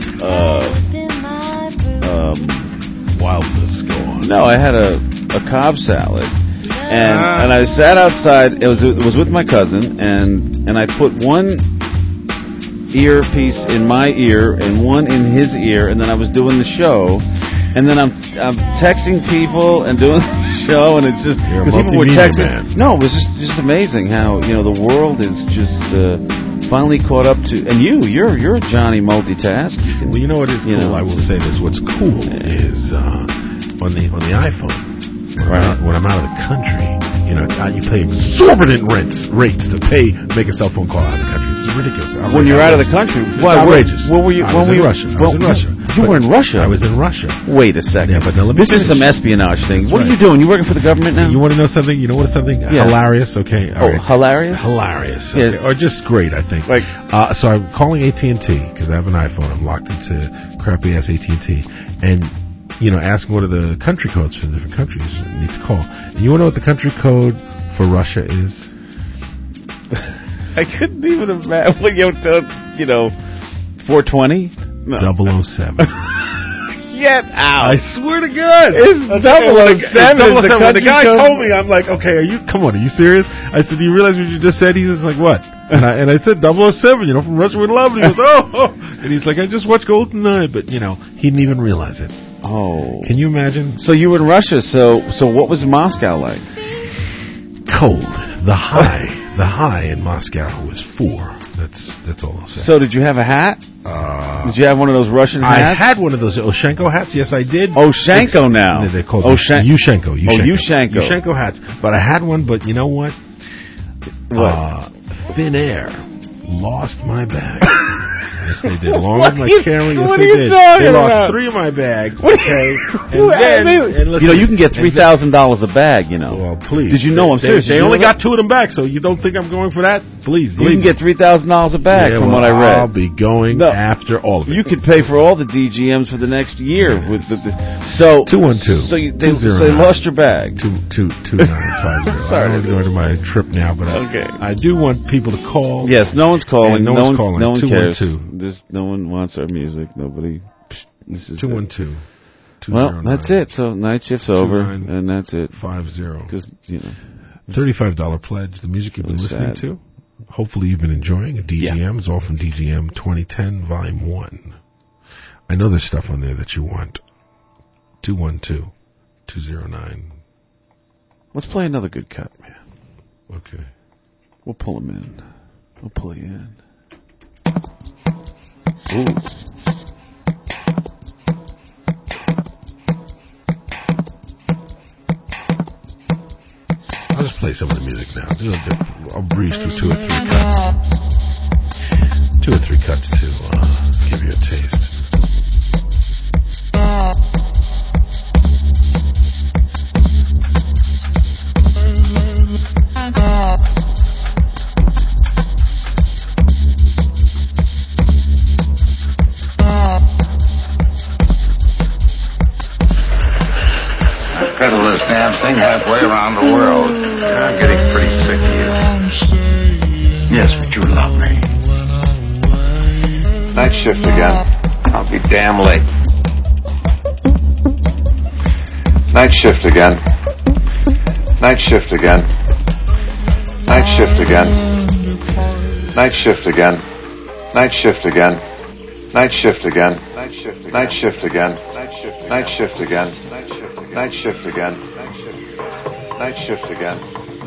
wildness go on. No, I had a Cobb salad, and I sat outside. It was with my cousin, and I put one earpiece in my ear and one in his ear, and then I was doing the show, and then I'm texting people and doing the show, and it's just people were texting. Man. No, it was just amazing how the world is just finally caught up to. And you're Johnny multitask. Well, you know what is cool. I will say this. What's cool is on the iPhone. When I'm out of the country, you pay exorbitant rates to make a cell phone call out of the country. It's ridiculous. When you're out of the country, it's outrageous. Where were you? I was in Russia. You were in Russia? I was in Russia. Wait a second. Yeah, but now this is some espionage thing. What are you doing? You working for the government now? You want to know something? You know what something? Yeah. Hilarious, okay. All right. Hilarious? Hilarious. Okay. Yeah. Or just great, I think. So I'm calling AT&T because I have an iPhone. I'm locked into crappy-ass AT&T. And... asking what are the country codes for the different countries you need to call. And you want to know what the country code for Russia is? I couldn't even imagine. 420? No. 007. Get out. I swear to God. It's 007. The guy told me, I'm like, okay, are you serious? I said, do you realize what you just said? He's just like, what? And I said 007, from Russia with Love. And he goes, oh. And he's like, I just watched GoldenEye. But, he didn't even realize it. Oh. Can you imagine? So you were in Russia, so what was Moscow like? Cold. The high in Moscow was 4 That's all I'll say. So did you have a hat? Did you have one of those Russian hats? I had one of those Oshenko hats. Yes, I did. Oshenko now. They're called Yushchenko. Yushchenko hats. But I had one. But you know what? What? Thin Air lost my bag. Yes, they did. Along with my carrying. Yes, what they are you did. talking They lost about? 3 of my bags. What Okay. you know, you can get $3,000 a bag, you know. Well, please. Did you know? I'm serious. They only got 2 of them back, so you don't think I'm going for that? Please, You can get $3,000 a bag from what I read. I'll be going after all of it. You could pay for all the DGMs for the next year with so 212. So they lost your bag. 2950. Sorry, I'm going to my trip now, but I do want people to call. Yes, no one's calling. No one's calling. No one cares. 212. No one wants our music. Nobody. This is 212. Well, that's it. So night shift's over, and that's it. 50. Because $35 pledge. The music you've been listening to. Hopefully you've been enjoying it. DGM. It's all from DGM 2010 Volume 1. I know there's stuff on there that you want. 212-209. Let's play another good cut, man. Okay. We'll pull him in. We'll pull you in. Ooh. I'll just play some of the music now. I'll breeze through 2 or 3 cuts. 2 or 3 cuts to give you a taste. Pedal this damn thing halfway around the world. I'm getting pretty sick of you. Yes, but you love me. Night shift again. I'll be damn late. Night shift again. Night shift again. Night shift again. Night shift again. Night shift again. Night shift again. Night shift again. Night shift again. Night shift again. Night shift again. Night shift again.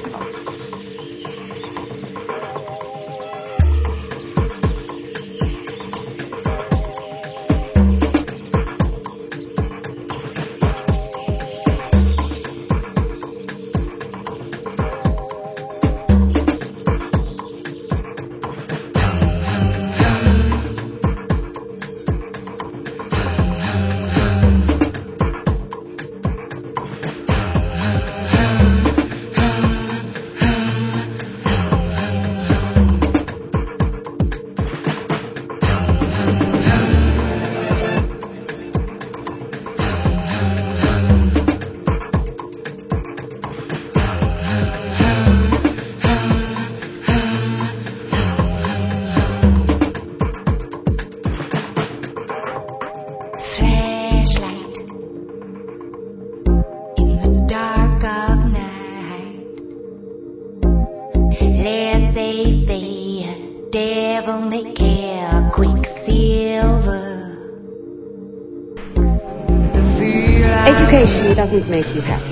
Education doesn't make you happy.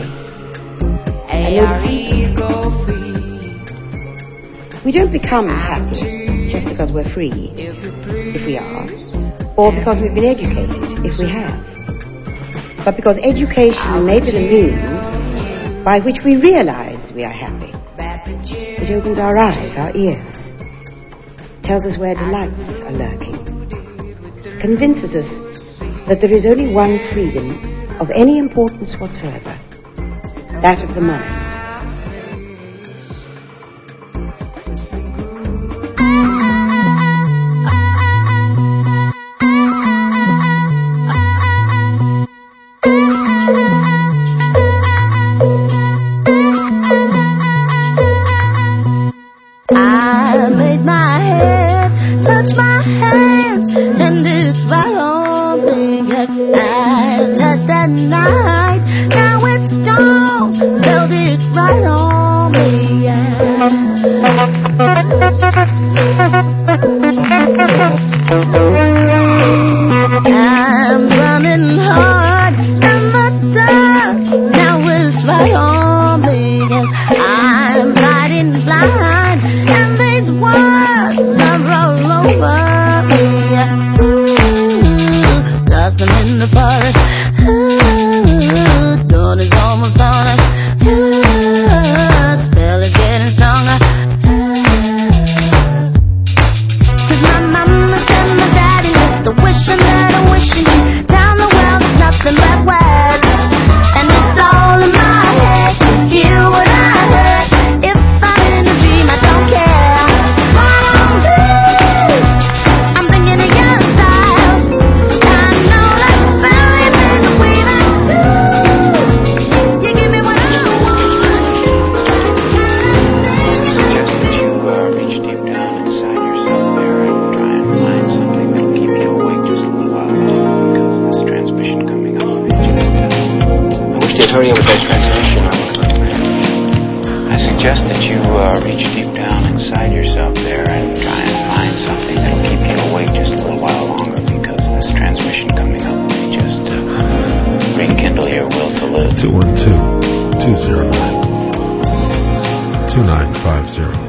We don't become happy just because we're free, if we are, or because we've been educated, if we have, but because education may be the means by which we realize we are happy. It opens our eyes, our ears, tells us where delights are lurking, convinces us that there is only one freedom of any importance whatsoever, that of the mind. I made my head touch my hands, and it's my only I touched that night. Now it's gone, melted of wishing down the well, there's nothing but wet. And it's all in my head. Hear what I heard. If I'm in a dream, I don't care. I'm thinking of your style. I know that's very big the way that you give me what I want. Suggest that you reach deep down inside yourself there and try and find something that'll keep you awake just a little while because this transmission coming up may just I wish they'd hurry up with that transmission. I suggest that you reach deep down inside yourself there and try and find something that'll keep you awake just a little while longer because this transmission coming up may just rekindle your will to live. 212-209-2950.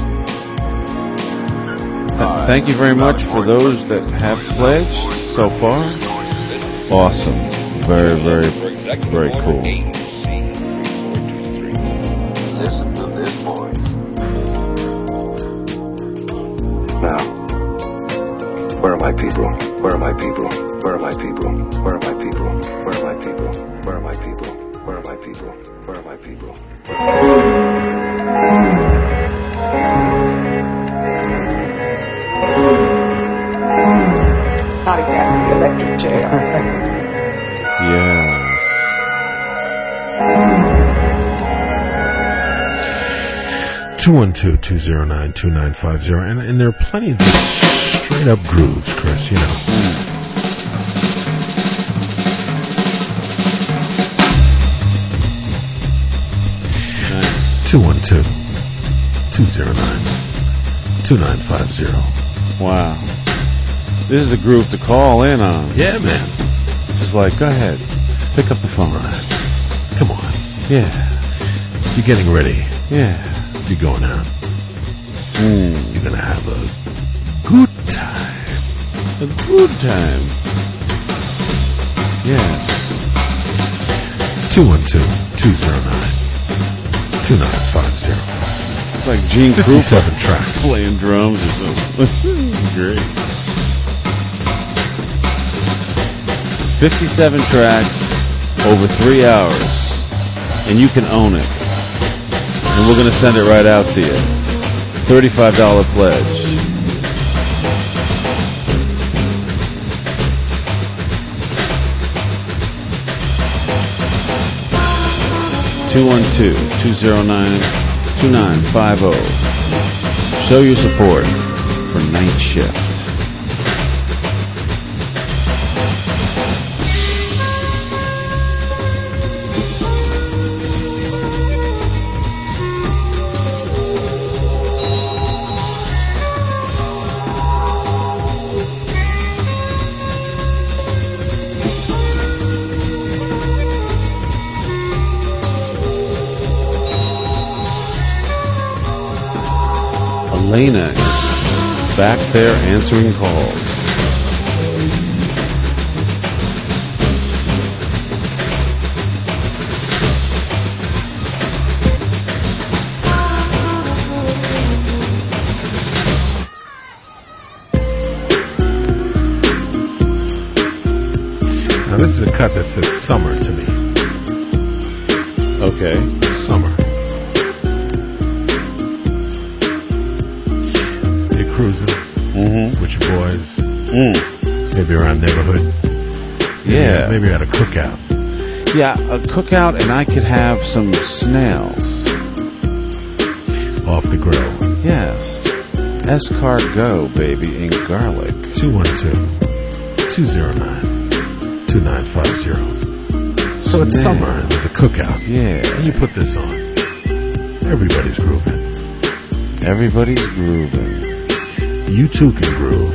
Thank you very much for those that have pledged so far. Awesome. Very, very, very cool. Listen to this voice. Now, where are my people? Where are my people? Where are my people? Where are my people? Where are my people? Where are my people? Where are my people? Where are my people? It's not exactly the electric chair. Yeah. 212-209-2950, and there are plenty of just straight up grooves, Chris, you know. 212-209-2950. Wow. This is a groove to call in on. Yeah, man. It's just like, go ahead. Pick up the phone. Come on. Yeah. You're getting ready. Yeah. You're going out. You're going to have a good time. A good time. Yeah. 212-209-2950. It's like Gene 57 Krupa tracks. playing drums or something. Great. 57 tracks over 3 hours. And you can own it. And we're going to send it right out to you. $35 pledge. (212-209-2950). Show your support for Night Shift. Elena is back there answering calls. Now this is a cut that says summer to me. Okay. Summer. Cruising with your boys, maybe around neighborhood, maybe at a cookout. Yeah, a cookout, and I could have some snails off the grill. Yes, escargot, baby, and garlic. 212-209-2950. So it's summer and there's a cookout. Yeah, and you put this on. Everybody's grooving. Everybody's grooving. You too can groove.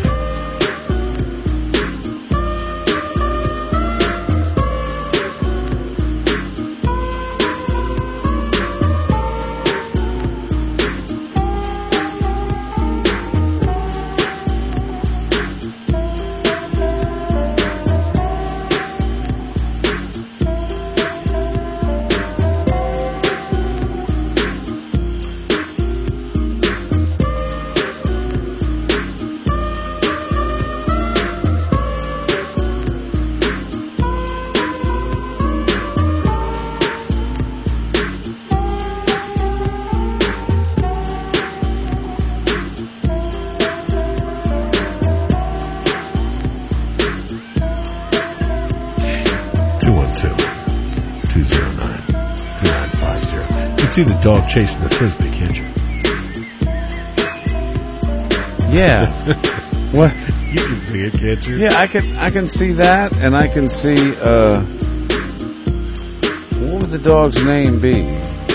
can see the dog chasing the frisbee, can't you? Yeah. What? You can see it, can't you? Yeah, I can see that, and I can see. What would the dog's name be?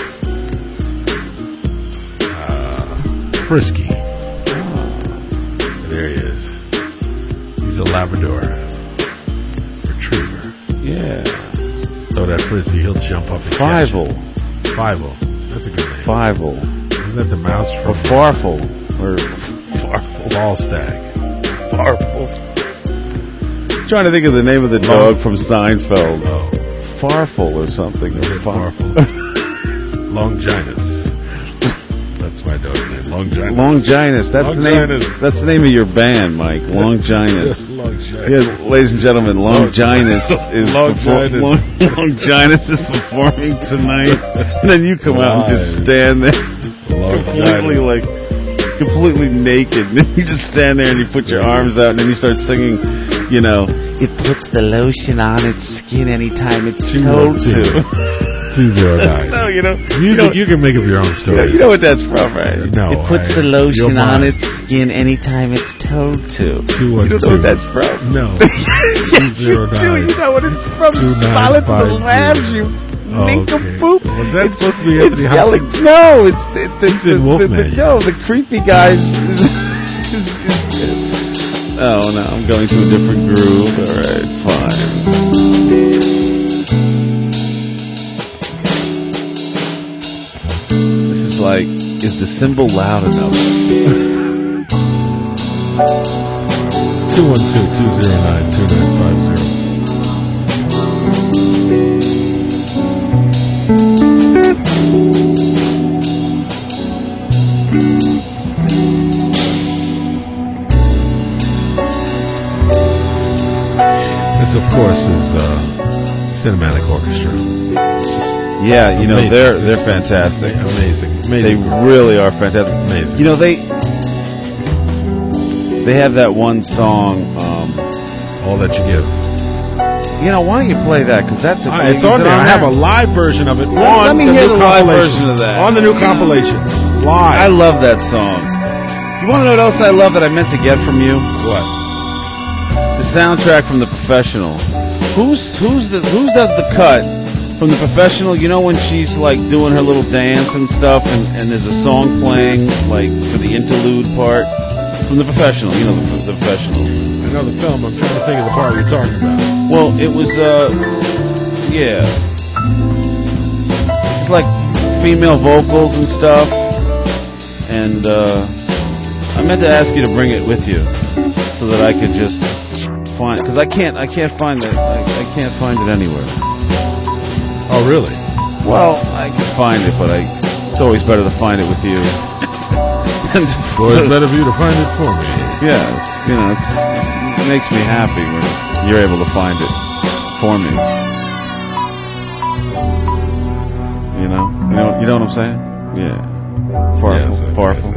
Frisky. There he is. He's a Labrador retriever. Yeah. Throw that frisbee, he'll jump up and catch it. Fivel. That's a good name. Fivel. Isn't that the mouse from... Or Farfel. Or Farfel. Falstag. Farfel. I'm trying to think of the name of the dog from Seinfeld. Oh. Farfel or something. Farfel. Longinus. That's my dog's name. Longinus. Longinus. That's the name of your band, Mike. Longinus. Longinus. Yeah, ladies and gentlemen, Longinus is Longinus is performing tonight. And then you come out and just stand there, completely naked. And you just stand there and you put your arms out, and then you start singing. You know, it puts the lotion on its skin anytime it's told to. 209. No, you know. Music, you can make up your own story. You know what that's from, right? No. It puts the lotion on its skin anytime it's told to. 212. You don't know what that's from? No. Yes, you do. You know what it's from. Solid for the Labs, you nincompoop. Was that supposed to be It's yelling. No, it's Wolfman. No, the creepy guys. Oh, no, I'm going to a different groove. All right, fine. Like, is the cymbal loud enough? 212-209-2950. This, of course, is Cinematic Orchestra. Yeah, you know, they're fantastic. Amazing. They really are fantastic. Amazing. You know, they have that one song, All That You Give. You know, why don't you play that? Because that's it's on there. I have a live version of it. Let me hear the live version of that. On the new compilation. Live. I love that song. You want to know what else I love that I meant to get from you? What? The soundtrack from The Professional. Who does the cut from The Professional? You know when she's like doing her little dance and stuff, and there's a song playing like for the interlude part from The Professional. You know the Professional. I know the film. I'm trying to think of the part you're talking about. Well, it was yeah. It's like female vocals and stuff, and I meant to ask you to bring it with you so that I could just find, because I can't find it. I can't find it anywhere. Oh, really? Well, I can find it, but it's always better to find it with you. Well, it's better for you to find it for me. Yeah, it makes me happy when you're able to find it for me. You know what I'm saying? Yeah. Farfel.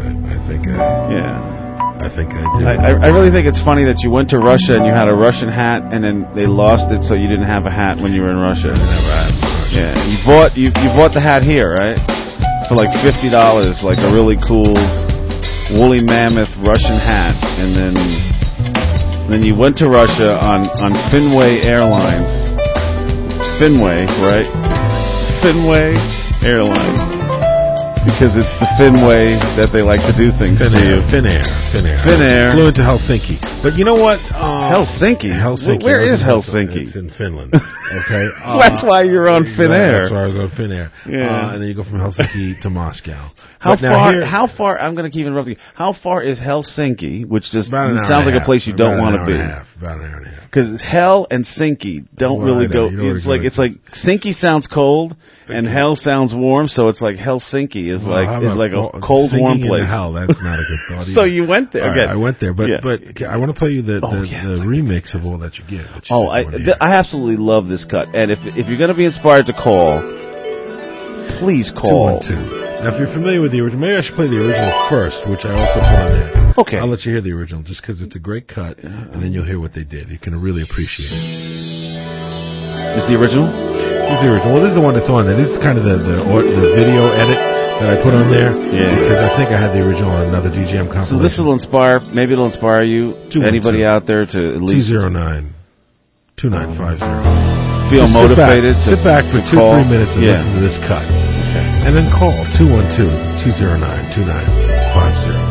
I think I do. I really think it's funny that you went to Russia and you had a Russian hat, and then they lost it, so you didn't have a hat when you were in Russia. I didn't have a hat in Russia. Yeah, you bought the hat here, right? For like $50, like a really cool woolly mammoth Russian hat, and then you went to Russia on Finway Airlines. Finway, right? Finway Airlines. Because it's the Finway that they like to do things to you. Finnair. Flew into Helsinki. But you know what? Helsinki? Where is Helsinki? It's in Finland. Okay. That's why you're on Finnair. That's why I was on Finnair. Yeah. And then you go from Helsinki to Moscow. How far, I'm going to keep interrupting you. How far is Helsinki, which just sounds like a place you don't want to be? About an hour and a half. Because hell and Sinky don't really go. It's like Sinky sounds cold and hell sounds warm, so it's like Helsinki is like a cold warm place. Hell, that's not a good thought either. So you went there. Right, I went there, but I want to play you the remix of All That You Give. I absolutely love this cut, and if you're going to be inspired to call, please call. 212. Now, if you're familiar with the original, maybe I should play the original first, which I also put on there. Okay. I'll let you hear the original, just because it's a great cut, and then you'll hear what they did. You can really appreciate it. Is the original? This is the original. Well, this is the one that's on there. This is kind of the video edit that I put on there. Yeah. Because I think I had the original on another DJM compilation. So this will inspire, maybe it'll inspire you, anybody out there to at least... 209-2950. Feel motivated. Sit back for 2-3 minutes and listen to this cut. Okay. And then call 212-209-2950.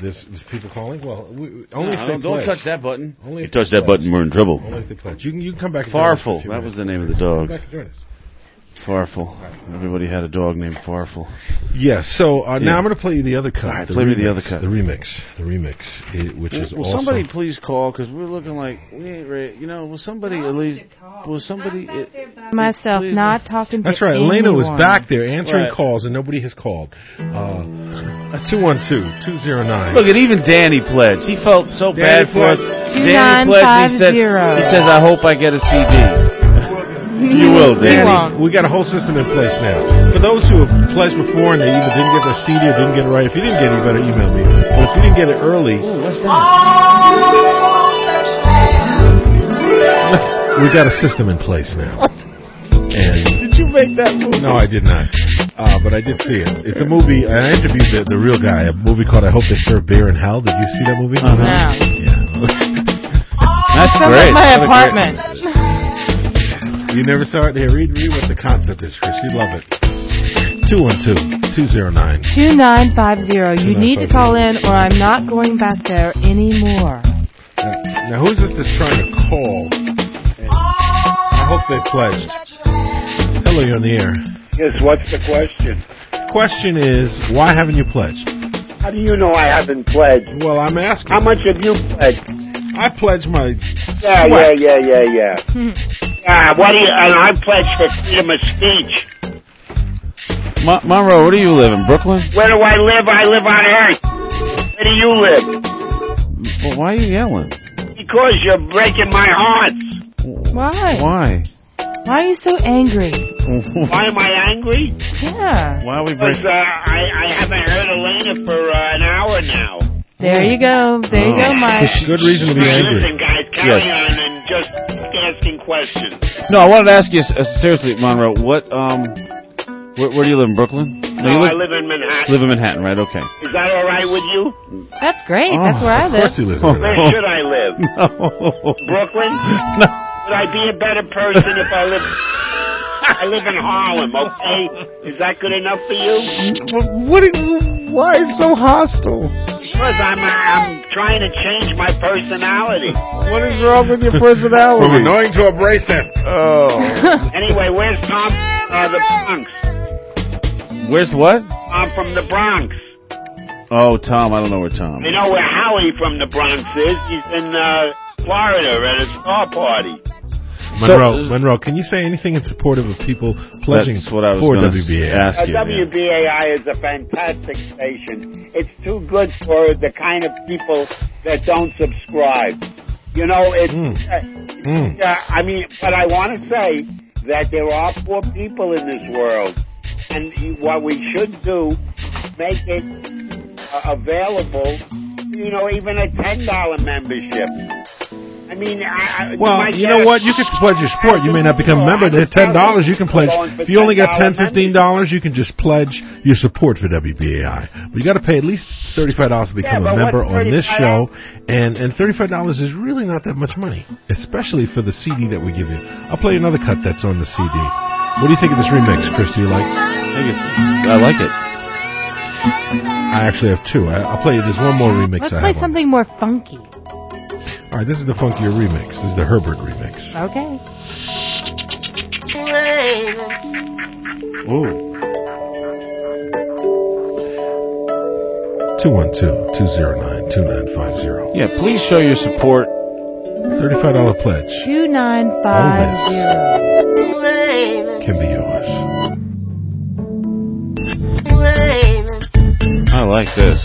there's people calling. Well, only if they don't pledge. touch that button. Only you if they touch that pledge. button, we're in trouble. Only if they pledge. You can come back. And Farfel. join us That was the name of the dog. Come back and join us. Farfel. Everybody had a dog named Farfel. Yes. So now I'm going to play you the other cut. All right, play me the other cut. The remix, which is will also. Somebody please call because we're looking like we ain't ready. You know, will somebody at least? Will somebody? Myself, not talking to That's right. anyone. Elena was back there answering Right. calls, and nobody has called. 212-209. Look at even Danny pledged. He felt so bad for us. Danny 2950. pledged. He says, "I hope I get a CD." You will, Danny. We got a whole system in place now. For those who have pledged before and they either didn't get their CD or didn't get it right, if you didn't get it, you better email me. But if you didn't get it early, what's that? We got a system in place now. And did you make that movie? No, I did not. But I did see it. It's a movie. I interviewed the real guy. A movie called "I Hope They Serve Beer in Hell." Did you see that movie? No. Yeah. That's Sounds great. like my apartment. You never saw it? Here, read what the concept is, Chris. You'd love it. 212-209. 2950. You need to call in or I'm not going back there anymore. Now, who's this that's trying to call? I hope they pledged. Hello, you're on the air. Yes, what's the question? Question is, why haven't you pledged? How do you know I haven't pledged? Well, I'm asking. How much have you pledged? I pledged my Yeah. sweat. What do you? And I pledged for freedom of speech. Monroe, where do you live? In Brooklyn? Where do I live? I live on Earth. Where do you live? Well, why are you yelling? Because you're breaking my heart. Why? Why? Why are you so angry? Why am I angry? Yeah. Why are we Because breaking? I haven't heard Elena for an hour now. There you go. There you go, Mike. Good reason to be angry. Listen, guys, carry on and just keep asking questions. No, I wanted to ask you seriously, Monroe. What? Where do you live? In Brooklyn? No, I live in Manhattan. Live in Manhattan, right? Okay. Is that all right with you? That's great. That's where I live. Of course he lives in Where should I live? No. Brooklyn? No. Would I be a better person if I live in Harlem, okay? Is that good enough for you? Why is it so hostile? Because I'm trying to change my personality. What is wrong with your personality? From annoying to abrasive. Oh. Anyway, where's Tom? The Bronx. Where's what? I'm from the Bronx. Oh, Tom. I don't know where Tom is. I know where Howie from the Bronx is. He's in Florida at a star party. Monroe, can you say anything in support of people pledging That's what I was for gonna WBAI? ask you. WBAI is a fantastic station. It's too good for the kind of people that don't subscribe. You know, I mean, but I want to say that there are poor people in this world. And what we should do, make it available, you know, even a $10 membership. I mean, well, you know what? You can pledge your support. You may not become a member. At $10, you can pledge. If you only got $10, $15, you can just pledge your support for WBAI. But you got to pay at least $35 to become a member on this show, and $35 is really not that much money, especially for the CD that we give you. I'll play another cut that's on the CD. What do you think of this remix, Chris? Do you like? I like it. I actually have two. I'll play you. There's one more remix. Let's play something more funky. All right, this is the funkier remix. This is the Herbert remix. Okay. Ooh. 212-209-2950. Yeah, please show your support. $35 pledge. 2950. Can be yours. I like this.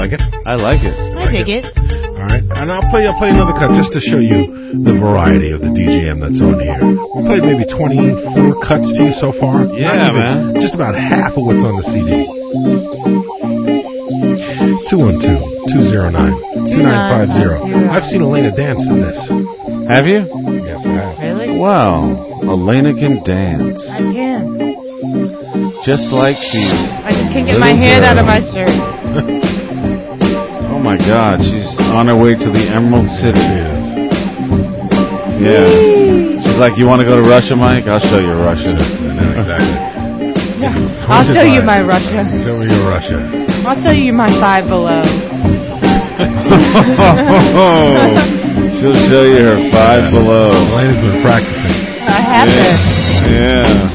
like it? I like it. I dig it. All right, and I'll play another cut just to show you the variety of the DJM that's on here. We played maybe 24 cuts to you so far. Yeah, man. Just about half of what's on the CD. 212-209-2950. I've seen Elena dance to this. Have you? Yes, I have. Really? Wow. Elena can dance. I can. Just like she's... I just can't get my hand out of my shirt. Oh my God, she's on her way to the Emerald City. Yeah. She's like, you want to go to Russia, Mike? I'll show you Russia. Exactly. I'll show you my Russia. Show me your Russia. I'll show you my Five Below. She'll show you her Five Below. Elena's been practicing. I have been. Yeah.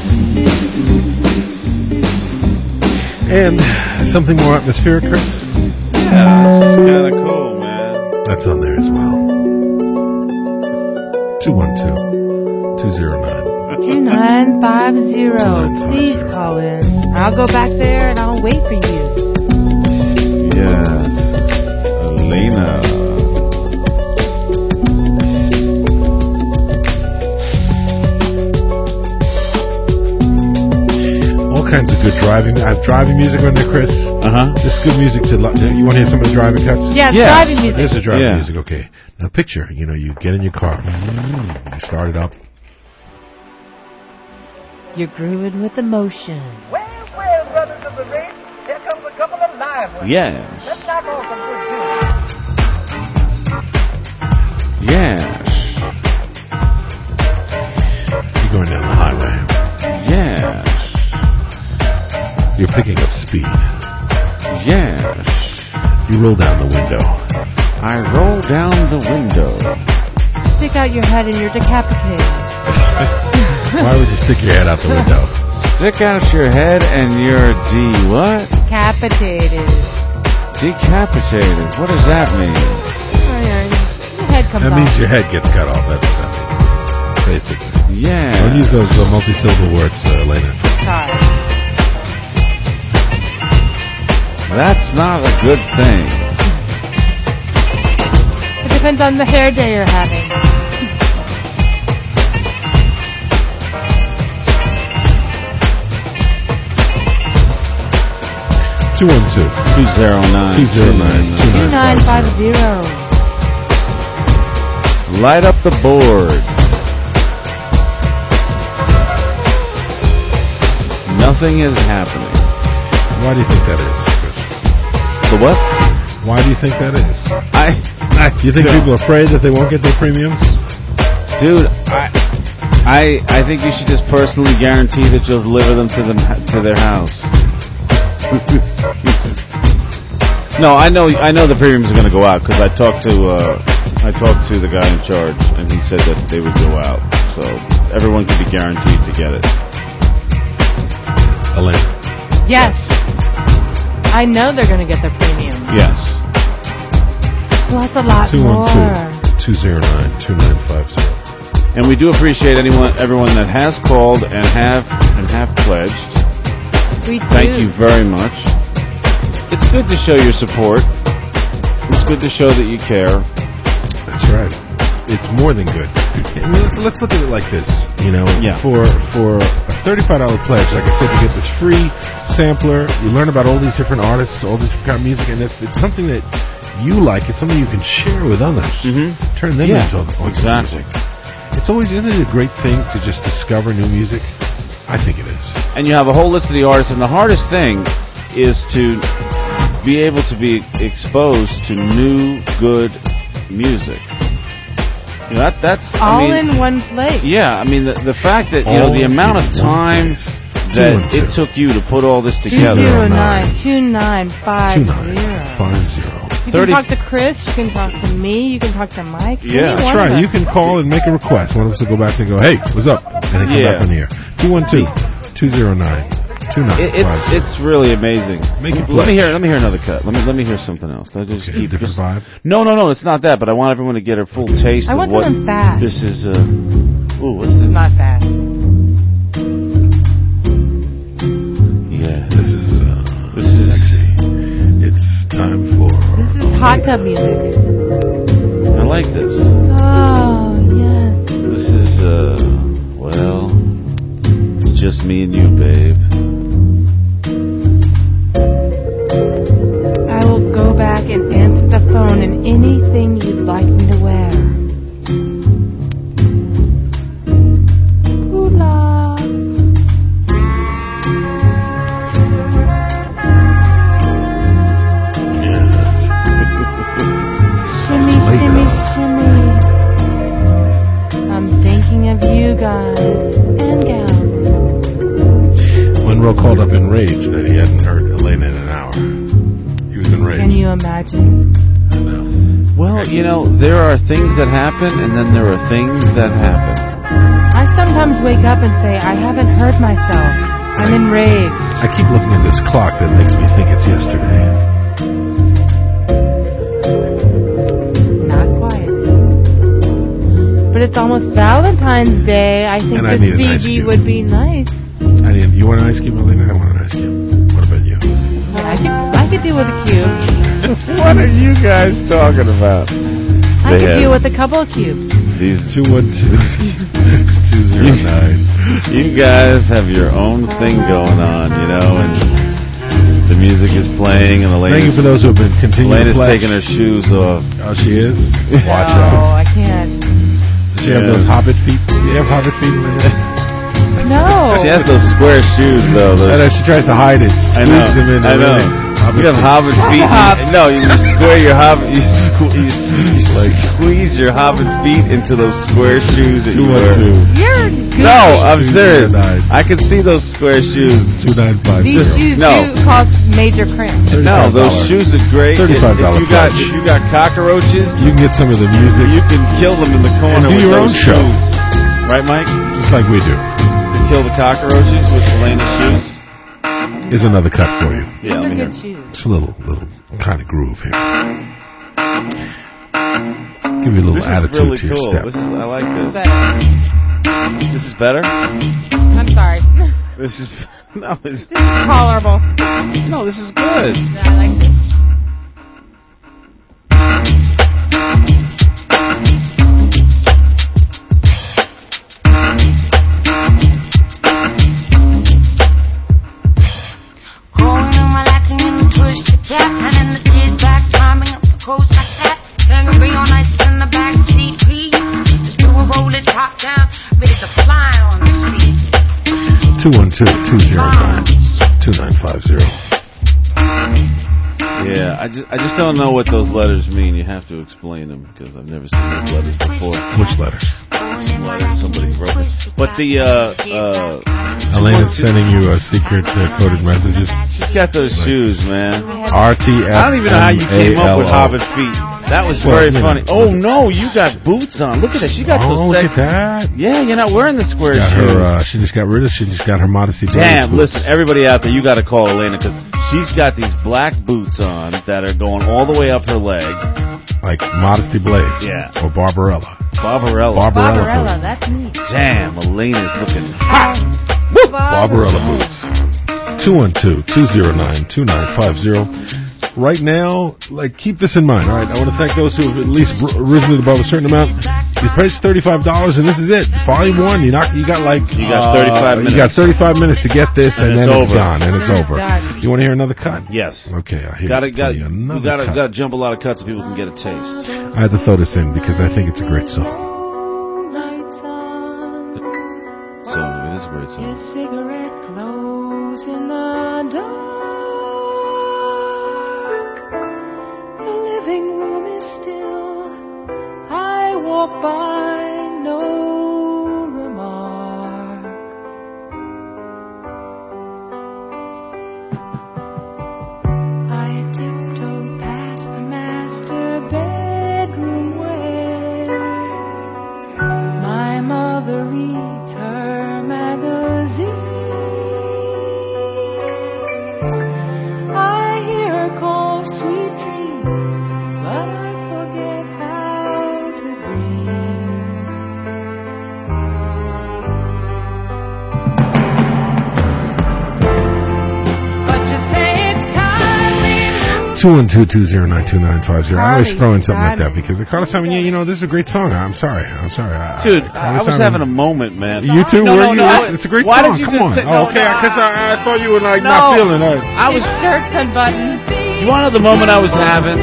And something more atmospheric, Chris? Yeah, that's kind of cool, man. That's on there as well. 212-209-2950. Please call in. I'll go back there and I'll wait for you. Yes. Elena. All kinds of good driving. I have driving music on there, Chris. Just good music to. You want to hear some of the driving cuts? Yeah, driving music. There's the driving music. Okay. Now picture, you get in your car, you start it up. You're grooving with emotion. Well, brothers of the race, here comes a couple of live ones. Yes. Let's knock off some good tunes. Yes. You're going down the highway. Yes. You're picking up speed. Yes. You roll down the window. I roll down the window. Stick out your head and you're decapitated. Why would you stick your head out the window? Stick out your head and you're what? Decapitated. Decapitated. What does that mean? Your head comes That off. means your head gets cut off. That's what that means. Basically. Yeah. Don't use those multi-syllable words, Elena. Sorry. That's not a good thing. It depends on the hair day you're having. Two 2950. Light up the board. Nothing is happening. Why do you think that is, Chris? The what? Why do you think that is? Do you think people are afraid that they won't get their premiums? Dude, I think you should just personally guarantee that you'll deliver them to their house. No, I know the premiums are going to go out because I talked to the guy in charge and he said that they would go out, so everyone can be guaranteed to get it. Elaine. Yes. I know they're going to get their premium. Yes. Well, that's a lot more. 212-209-2950. And we do appreciate everyone that has called and have pledged. We do. Thank you very much. It's good to show your support. It's good to show that you care. That's right. It's more than good. I mean, let's look at it like this. For a $35 pledge, like I said, you get this free sampler. You learn about all these different artists, all these different kind of music, and if it's something that you like, it's something you can share with others. Turn them into exactly. music. It's always, isn't it a great thing to just discover new music? I think it is. And you have a whole list of the artists, and the hardest thing is to be able to be exposed to new, good music. That's all in one place. Yeah, I mean the fact that the amount of time that it took you to put all this together. 209-2950. You can talk to Chris. You can talk to me. You can talk to Mike. Yeah, that's right. You can call and make a request. One of us will go back and go, "Hey, what's up?" And then come back on the air. 212-209-2950. It's really amazing. Let me hear another cut. Let me hear something else. Just keep different vibe. No, it's not that. But I want everyone to get a full taste of what fast. This is. What's this? Not fast. Yeah, this is sexy. It's time for stand-up music. I like this. Oh, yes. This is, well, it's just me and you, babe. I will go back and answer the phone in anything you'd like me to wear. Ooh-la. Shimmy, shimmy, shimmy. I'm thinking of you guys and gals. Monroe called up enraged that he hadn't heard Elena in an hour. He was enraged. Can you imagine? I know. Well, you know, there are things that happen, and then there are things that happen. I sometimes wake up and say, I haven't heard myself. I'm enraged. I keep looking at this clock that makes me think it's yesterday. Not quite. But it's almost Valentine's Day. I think And I the need an ice CD cube. would be nice. You want an ice cube, Elena? I want an ice cube. What about you? Yeah, I could deal with a cube. What are you guys talking about? I could deal with a couple of cubes. These 212-209. You guys have your own thing going on, you know, and the music is playing, and Thank you for those who have been continuing to Elena's play. taking her shoes off. Oh, she is? Watch No, out. I can't. Does she have those hobbit feet? Do you have hobbit feet, Elena? No. She has those square shoes, though. I know, she tries to hide it. I Squeeze know. them in. I know. You have hobbit feet. No, you square your hobbit. You squeeze your hobbit feet into those square shoes that you wear. You're good. No, I'm serious. I can see those square shoes. 295. These shoes do cost major crimps. No, those shoes are great. $35 If you got cockroaches, You can get some of the music. you can kill them in the corner And do with your those own show. shoes. Right, Mike? Just like we do. Kill the cockroaches with Elena's shoes. Here's another cut for you. Yeah, let me hear. It's a little kind of groove here. Give you a little This is attitude really to your cool. step. I like this. Better. This is better? I'm sorry. This is no, This is tolerable. no, this is good. Yeah, I like this. Growing on my lacking and push the cat, and in the days back, climbing up the coast like that. Turning me on ice in the back seat, please. Just do a roll it top down, ready to fly on the street. 212-209-2950. Yeah, I just don't know what those letters mean. You have to explain them because I've never seen those letters before. Which letters? Somebody wrote it. But Elena's sending you a secret coded messages. She's got those shoes, man. RTF. I don't even know how you came up with hobbit feet. That was Well, very you know. funny. Oh no, you got boots on. Look at that. She got so Oh, sexy. look at that. Yeah, you're not wearing the square Got shoes. her, she just got her modesty boots. Damn, listen, everybody out there, you got to call Elena because she's got these black boots on that are going all the way up her leg. Like modesty blades. Yeah. Or Barbarella. Barbarella. Barbarella, that's me. Damn, Elena's looking hot. Barbarella boots. 212-209-2950. Right now, keep this in mind, all right? I want to thank those who have at least risen above a certain amount. The price is $35, and this is it. Volume 1, you got 35 minutes. You got 35 minutes to get this, and then it's over. gone, and it's over. You want to hear another cut? Yes. Okay, I hear Gotta another cut. jump a lot of cuts so people can get a taste. I had to throw this in because I think it's a great song. So it is a great song. Cigarette glows in the dark. The living room is still. I walk by, no remark. I tiptoe past the master bedroom where my mother reads her magazines. I hear her call sweet dreams, but I forget how to dream. 212-209-2950. I always throw in something like that because Carly Simon, this is a great song. I'm sorry. Dude, I was having a moment, man. You too? No, it's a great why song. Did you Come just on. say, Okay, because I thought you were not feeling it. I was Insert button. You want to know the moment I was having?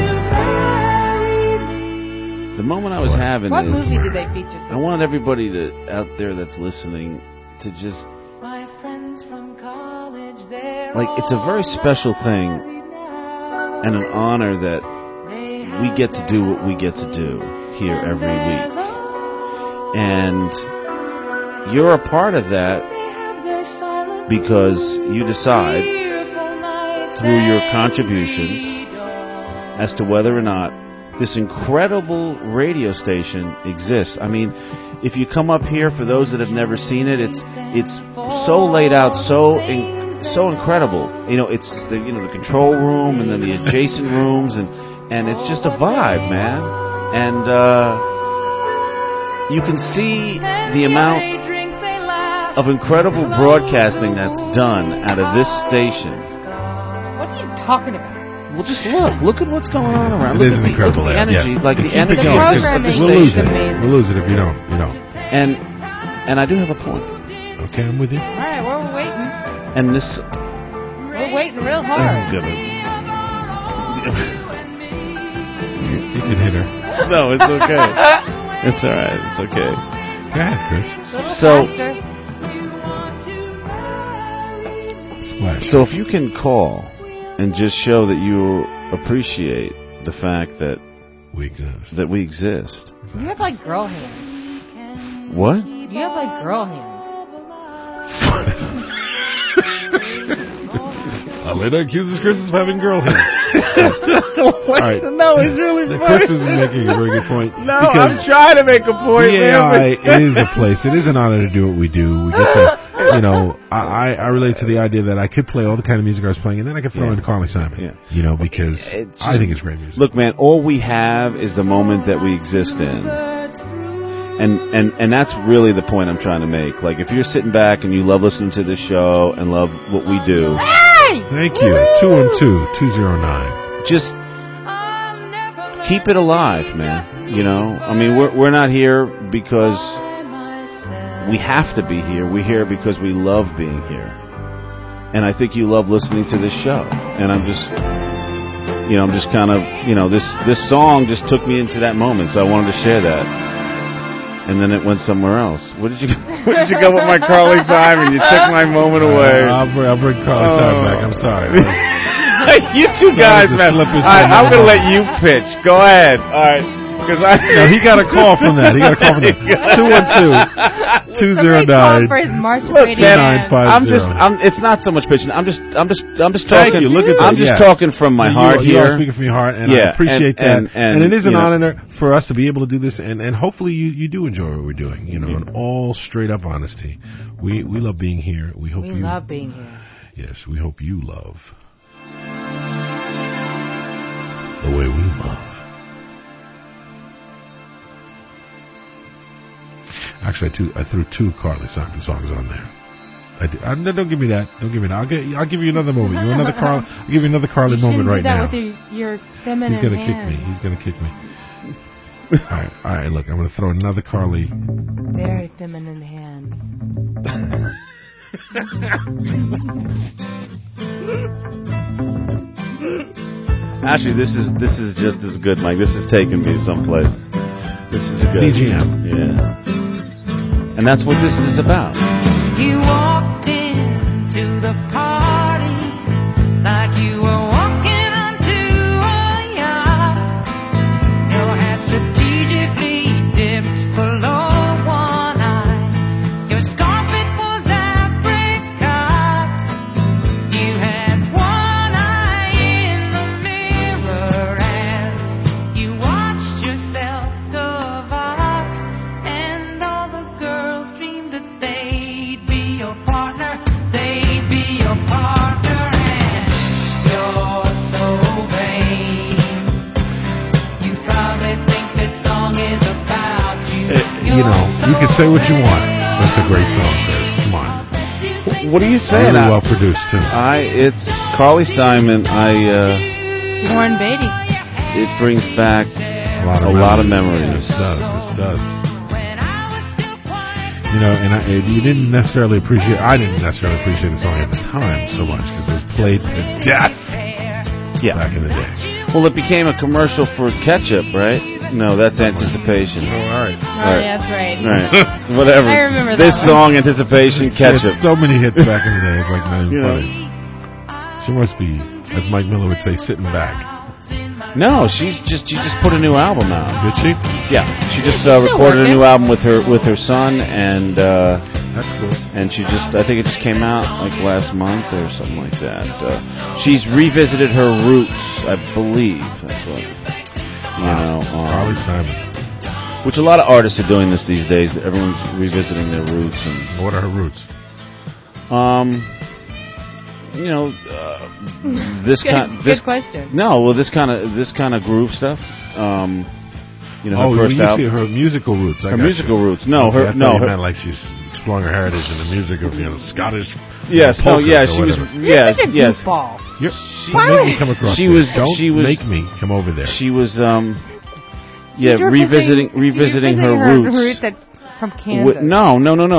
The moment I was having What is... movie did they feature? I want everybody out there that's listening to just... it's a very special thing and an honor that we get to do what we get to do here every week. And you're a part of that because you decide through your contributions as to whether or not this incredible radio station exists. I mean, if you come up here, for those that have never seen it, it's so laid out, so incredible. It's the control room and then the adjacent rooms, and it's just a vibe, man. And you can see the amount of incredible broadcasting that's done out of this station. What are you talking about? Well, just look at what's going on around. It is an incredible the energy, yes. like the energy of the We'll lose it. We'll lose it if you don't. And I do have a point. Okay, I'm with you. All right, we're waiting. And this... We're waiting real hard. You can hit her. No, it's okay. It's all right. It's okay. Go ahead, Chris. Splash. So if you can call and just show that you appreciate the fact that we exist. You have like girl hands. What? You have like girl hands. Aleda accuses Chris of having girl hands. All right. No, he's really funny. Chris is making a very good point. No, I'm trying to make a point. BAI is a place. It is an honor to do what we do. We get to, I relate to the idea that I could play all the kind of music I was playing, and then I could throw in Carly Simon. Because I think it's great music. Look, man, all we have is the moment that we exist in. And that's really the point I'm trying to make. Like, if you're sitting back and you love listening to this show and love what we do... Thank you. 212-209. Just keep it alive, man. I mean, we're not here because we have to be here. We're here because we love being here. And I think you love listening to this show. And I'm just kind of, this song just took me into that moment, so I wanted to share that. And then it went somewhere else. Where did you go with my Carly Simon? You took my moment away. I'll bring Carly Simon back. I'm sorry. You two guys, man. I'm going to let you pitch. Go ahead. All right. No, he got a call from that. 212-209. It's not so much pitching. I'm just talking. Thank you. Look at that. I'm just talking from my heart here. You are speaking from your heart, and I appreciate that. And it is an honor for us to be able to do this, and hopefully you do enjoy what we're doing. In all straight up honesty, we love being here. We love being here. Yes, we hope you love the way we love. Actually, I threw 2 Carly Simon songs on there. Don't give me that. Don't give me that. I'll give you another moment. You want another Carly? I'll give you another Carly moment right now. With your feminine He's gonna kick me. He's gonna kick me. All right. Look, I'm gonna throw another Carly. Very feminine hands. Actually, this is just as good, Mike. This is taking me someplace. This is good. DGM. Yeah. And that's what this is about. You walked into the party like you were walking onto a yacht. Your hat strategically dipped below one eye. Your scarf, it was apricot. You had one eye in the mirror as you watched yourself go out, and all the girls dreamed that they'd be your partner. They'd be your partner, and you're so vain. You probably think this song is about you. You can say what you want. That's a great song, Chris. Come on. What are you saying? Really well produced too. It's Carly Simon. Warren Beatty. It brings back a lot of memories. This does. You know, and you didn't necessarily appreciate. I didn't necessarily appreciate the song at the time so much because it was played to death. Back in the day. Well, it became a commercial for ketchup, right? No, that's Anticipation. Oh, all right. Oh, yeah, that's right. Right. Whatever. I remember this that song, Anticipation, ketchup. So many hits back in the day. It's like not even funny. She must be, as Mike Miller would say, sitting back. No, she just put a new album out. Did she? Yeah, she just recorded a new album with her son, and that's cool. And she I think it just came out like last month or something like that. She's revisited her roots, I believe. That's what Carly Simon. Which a lot of artists are doing this these days. Everyone's revisiting their roots. And what are her roots? This good question. No, well, this kind of groove stuff. Her first album. Her musical roots. Her musical roots. No, I meant like she's exploring her heritage in the music of Scottish. Yes, no, yeah, she was. You're such a goofball. Make me come across. Don't make me come over there. She was. Revisiting her roots. From Kansas. No.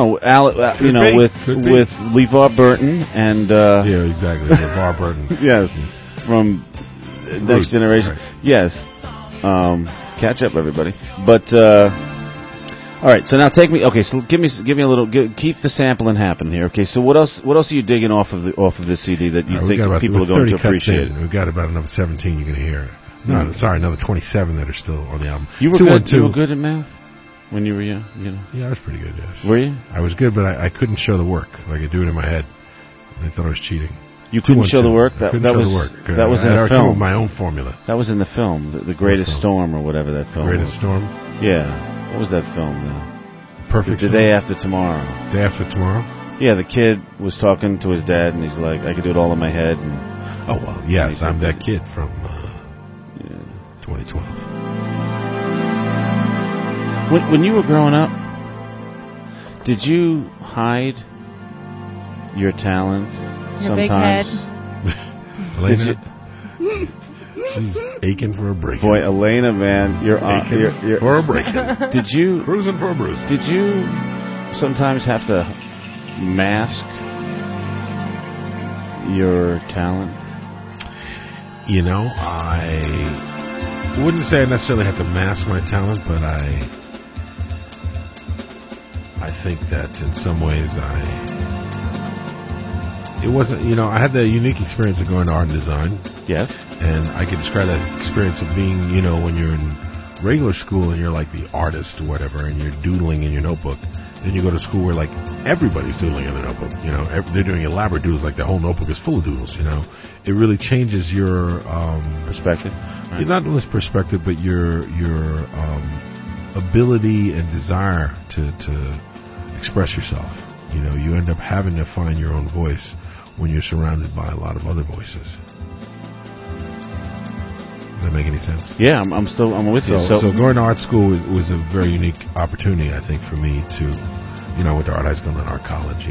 With LeVar Burton and yeah, exactly. LeVar Burton. Yes, from Next Generation. Right. Yes, catch up, everybody. But all right. So now take me. Okay, so give me a little. Keep the sampling happening here. Okay. So what else are you digging off of this CD that you think people are going to appreciate? We've got about another 17 you're going to hear. No, sorry, another 27 that are still on the album. You were good at math when you were young, Yeah, I was pretty good, yes. Were you? I was good, but I couldn't show the work. Like, I do it in my head. They thought I was cheating. You couldn't show the work? That was the work. That was in a film. I came up with my own formula. That was in the film, The Greatest Storm, or whatever that film Greatest Storm? Yeah. What was that film, Perfect The Day After Tomorrow. Day After Tomorrow? Yeah, the kid was talking to his dad, and he's like, I could do it all in my head. And oh, well, yes, I'm that kid from 2012. When you were growing up, did you hide your talent sometimes? Big head. Elena, she's aching for a break. Boy, Elena, man, you're aching for a break. Did you cruising for a bruise? Did you sometimes have to mask your talent? I wouldn't say I necessarily have to mask my talent, but I think that in some ways it wasn't, I had the unique experience of going to art and design. Yes. And I could describe that experience of being, when you're in regular school and you're like the artist or whatever, and you're doodling in your notebook. Then you go to school where like everybody's doodling in their notebook. They're doing elaborate doodles, like the whole notebook is full of doodles. It really changes your perspective. Right. Not only perspective, but your ability and desire to express yourself. You end up having to find your own voice when you're surrounded by a lot of other voices. Does that make any sense? Yeah, I'm with you. So going to art school was a very unique opportunity, I think, for me to, with the art high school and art college.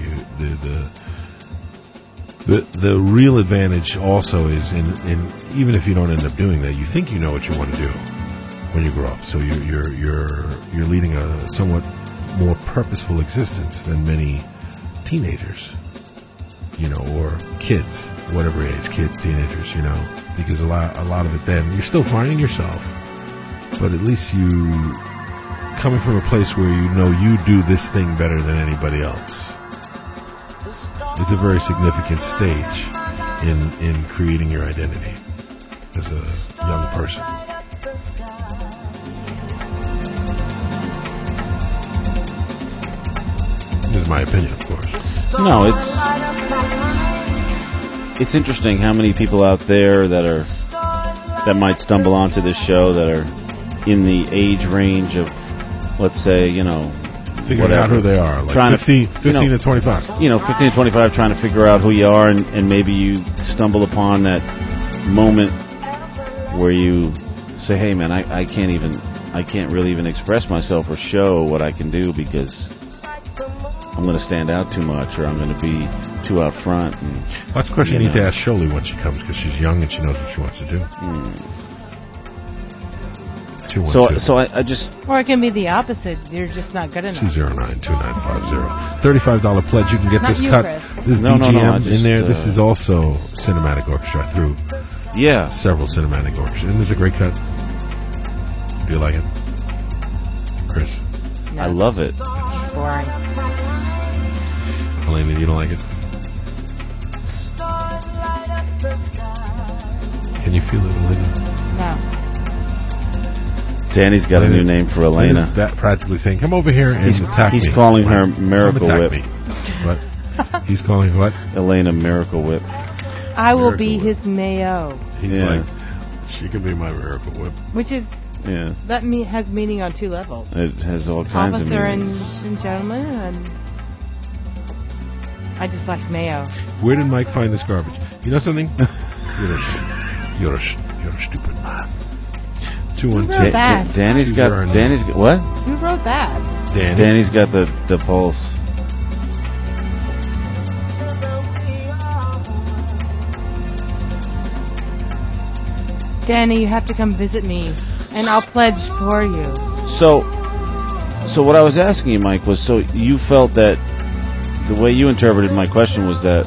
The real advantage also is in even if you don't end up doing that, you think you know what you want to do when you grow up. So you're leading a somewhat more purposeful existence than many teenagers, or kids, whatever age, kids, teenagers, because a lot of it then, you're still finding yourself, but at least you coming from a place where you do this thing better than anybody else. It's a very significant stage in creating your identity as a young person. This is my opinion, of course. No, it's interesting how many people out there that might stumble onto this show that are in the age range of, let's say, figuring out who they are, like 15 to 25. 15 to 25, trying to figure out who you are, and maybe you stumble upon that moment where you say, "Hey, man, I can't really even express myself or show what I can do because I'm going to stand out too much, or I'm going to be two out front. And, that's a question you need to ask Shirley when she comes, because she's young and she knows what she wants to do. 212. So I just... Or it can be the opposite. You're just not good enough. 209-2950. $35 pledge. You can get Not this you, cut. Chris. This is No, DGM just, in there. This is also Cinematic Orchestra. I threw several Cinematic Orchestra. And this is a great cut. Do you like it? Chris? I love it. It's boring. Elena, you don't like it? Can you feel it, Elena? No. Danny's got a new name for Elena. That practically saying, come over here and attack me. He's calling her Miracle Whip. What? He's calling what? Elena Miracle Whip. I will be his Mayo. He's like, she can be my Miracle Whip. Which is, that has meaning on two levels. It has all kinds of Officer meanings. and gentleman, and I just like Mayo. Where did Mike find this garbage? You know something? You're a stupid man. 212. Danny's got what? Who wrote that? Danny's got the pulse. Danny, you have to come visit me, and I'll pledge for you. So what I was asking you, Mike, was so you felt that the way you interpreted my question was that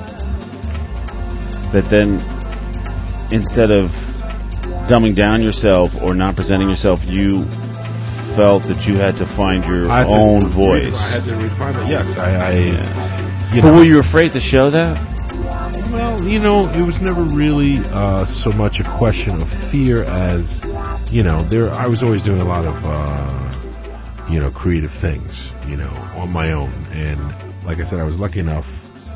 then instead of dumbing down yourself or not presenting yourself, you felt that you had to find your own voice. I had to refine it. Yes, But were you afraid to show that? Well, it was never really so much a question of fear as, I was always doing a lot of, creative things, on my own. And like I said, I was lucky enough,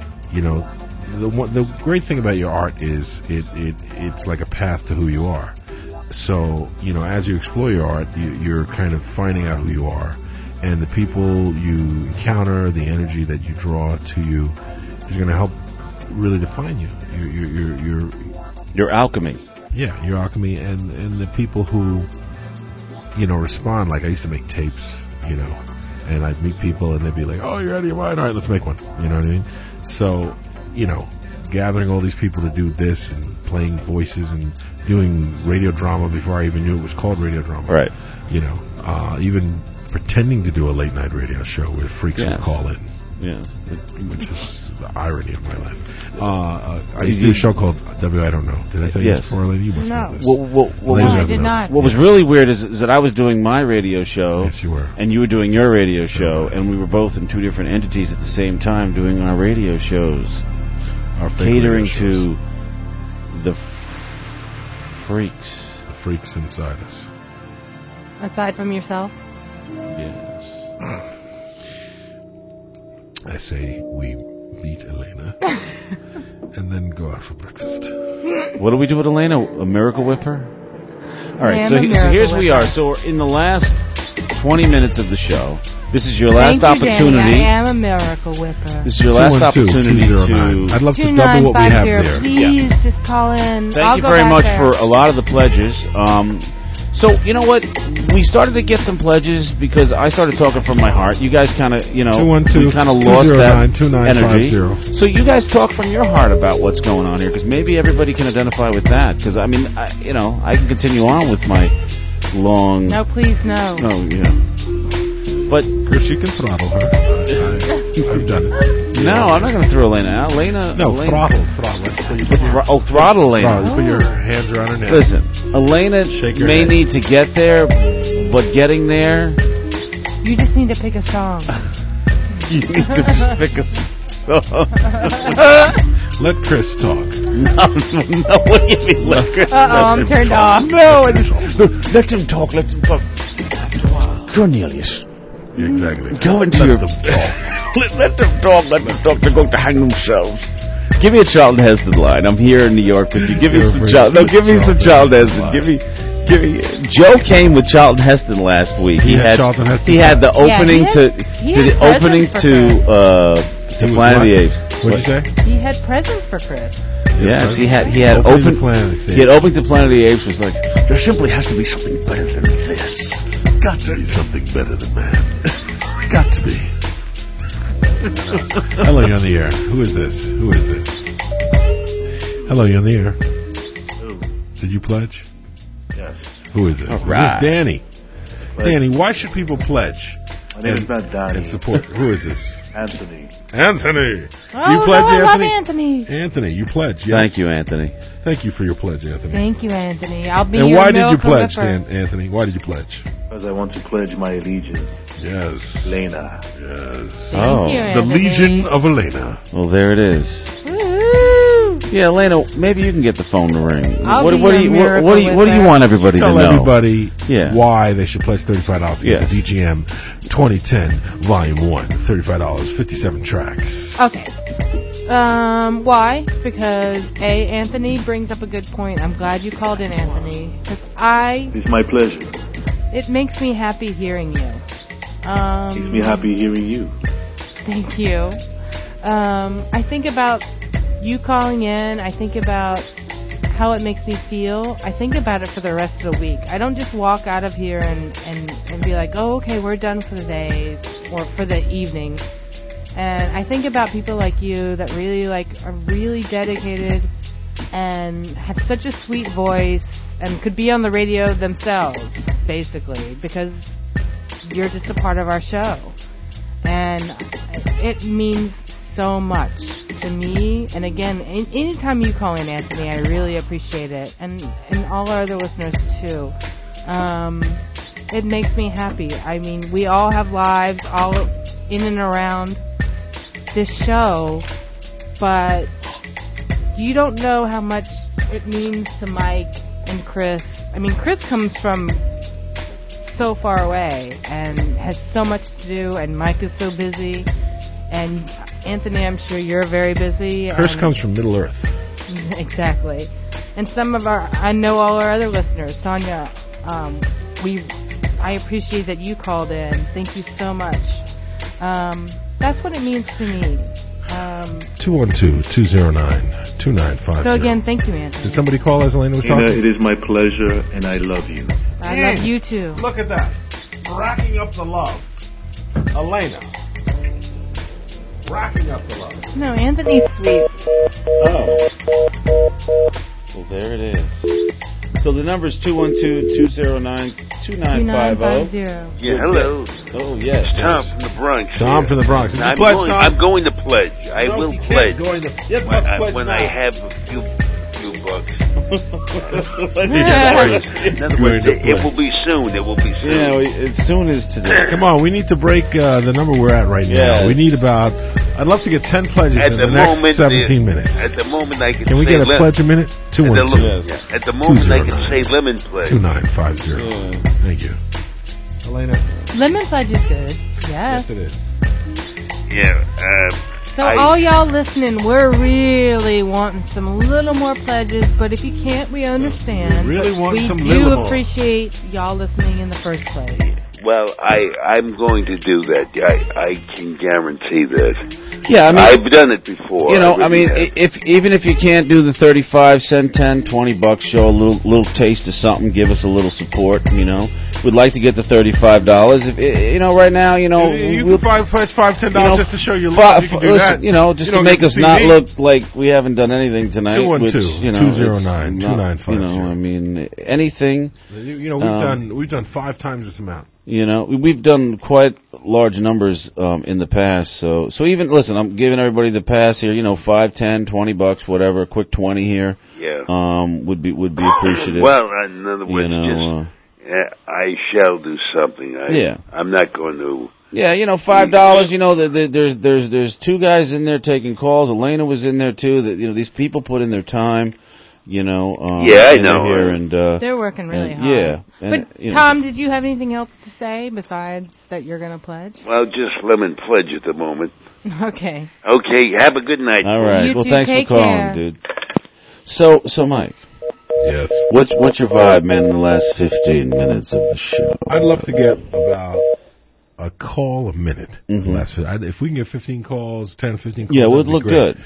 the great thing about your art is it's like a path to who you are. So, as you explore your art, you're kind of finding out who you are. And the people you encounter, the energy that you draw to you is going to help really define you. Your alchemy. Yeah, your alchemy. And the people who, respond. Like I used to make tapes, and I'd meet people and they'd be like, oh, you're out of your mind. All right, let's make one. You know what I mean? So, gathering all these people to do this and playing voices and doing radio drama before I even knew it was called radio drama. Right. Even pretending to do a late night radio show where freaks would call in. Yeah. Which is the irony of my life. I used to do a show called I Don't Know. Did I tell you this before, Lady? You must know this. I did not. What was really weird is that I was doing my radio show. Yes, you were. And you were doing your radio show. And we were both in two different entities at the same time doing our radio shows. Our catering radio to the freaks. The freaks inside us. Aside from yourself? Yes. I say we meet Elena and then go out for breakfast. What do we do with Elena? A Miracle Whip her? All right, so here's we are. So we're in the last 20 minutes of the show. This is your last opportunity. Danny. I am a Miracle Whipper. This is your last opportunity to... I'd love to double what we have there. Please just call in. Thank you very much for a lot of the pledges. So, you know what? We started to get some pledges because I started talking from my heart. You guys kind of, we kind of lost that energy. So you guys talk from your heart about what's going on here because maybe everybody can identify with that. Because, I can continue on with my long... No, please, no. No, yeah. But Chris, you can throttle her. I've done it. No, I'm not going to throw Elena out. Elena. Throttle. Throttle Elena. Put your hands around her neck. Listen, Elena may need to get there, but getting there. You just need to pick a song. You need to just pick a song. Let Chris talk. No, what do you mean? Let Chris talk? I'm turned off. No, let him talk. Let him talk. Cornelius. Exactly. Go into let your... them talk. Let them talk. Let them talk. They're going to hang themselves. Give me a Charlton Heston line. I'm here in New York with you. Give me some Charlton. No, give me some Charlton Heston. Give me. Joe came with Charlton Heston last week. He had the opening to Planet of the Apes. What did you say? He had presents for Chris. Yes, he had opening to Planet of the Apes. Was like, there simply has to be something better than this. Got to be something better than man. Got to be. Hello, you're on the air. Who is this? Hello, you're on the air. Who? Did you pledge? Yes. Who is this? All right. This is Danny. Danny, why should people pledge? My name is not Danny. And support. Who is this? Anthony. Anthony. Oh, You pledge, no, I love Anthony? Anthony. Anthony, you pledge. Yes. Thank you, Anthony. Thank you for your pledge, Anthony. Thank you, Anthony. I'll be And your why did you milk pledge, ripper. Anthony? Why did you pledge? Because I want to pledge my allegiance. Yes. Elena. Yes. Thank you, The Anthony. Legion of Elena. Well, there it is. Woo-hoo. Yeah, Elena, maybe you can get the phone to ring. I'll What be do your you miracle what do you want everybody Tell to know? everybody Yeah. why they should pledge $35 to get Yes. the DGM 2010 Volume 1. $35, 57 tracks. Okay. Why? Because Anthony brings up a good point. I'm glad you called in, Anthony, because It's my pleasure. it makes me happy hearing you. Makes me happy hearing you. Thank you. I think about you calling in. I think about how it makes me feel. I think about it for the rest of the week. I don't just walk out of here and be like, oh, okay, we're done for the day or for the evening. And I think about people like you that really are really dedicated and have such a sweet voice and could be on the radio themselves, basically, because you're just a part of our show. And it means so much to me. And again, anytime you call in, Anthony, I really appreciate it. And all our other listeners, too. It makes me happy. I mean, we all have lives all in and around this show, but you don't know how much it means to Mike and Chris. I mean, Chris comes from so far away and has so much to do, and Mike is so busy, and Anthony, I'm sure you're very busy. Chris comes from Middle Earth. Exactly. And I know all our other listeners. Sonia, I appreciate that you called in. Thank you so much. That's what it means to me. 212-209-2950. So again, thank you, Anthony. Did somebody call as Elena was talking? It is my pleasure, and I love you. I love you too. Look at that. Racking up the love. Elena. Racking up the love. No, Anthony's sweet. Oh. Well, there it is. So the number is 212-209-2950. Yeah, hello. Oh, yes. It's Tom from the Bronx. Tom from the Bronx. Did you I'm pledge, going, Tom? I'm going to pledge. I will pledge. When I now. have a few bucks. In Yeah. other words, it will be soon. It will be soon. Yeah, as soon as today. Come on, we need to break the number we're at right now. Yes. We need about, I'd love to get 10 pledges At in the the next moment, 17 minutes. At the moment, I Can we say get a pledge a minute? 212. At the moment, I can say lemon pledge. 2950. Thank you. Elena. Lemon pledge is good. Yes. Yes, it is. Yeah. So all y'all listening, we're really wanting some little more pledges, but if you can't, we understand. We really But want we some do little more. appreciate y'all listening in the first place. Well, I'm going to do that. I can guarantee that. Yeah, I mean, I've done it before. You know, I really have. even if you can't do the 35, send 10, $20, show a little taste of something, give us a little support. You know, we'd like to get the $35. If right now, You we'll can pledge $5, $10 just to show your love. five, You can do listen, that. just You to don't make get us the not CD. look like we haven't done anything tonight. 212-209-2950. I mean, anything. We've done 5 times this amount. We've done quite large numbers in the past. So even listen, I'm giving everybody the pass here. $5, $10, $20, whatever. A quick 20 here. Yeah. Would be appreciative. Well, in other words, I shall do something. I'm not going to. Yeah, $5. There's 2 guys in there taking calls. Elena was in there too. That these people put in their time. I know. Here and they're working really hard. Yeah. But Tom, did you have anything else to say besides that you're going to pledge? Well, just lemon pledge at the moment. Okay. Okay. Have a good night. All right. You well, too, thanks for take calling, care. dude. So Mike. Yes. What's your vibe, man? In the last 15 minutes of the show, I'd love to get about a call a minute. If we can get 15 calls, 10, 15 calls, yeah, it would look good.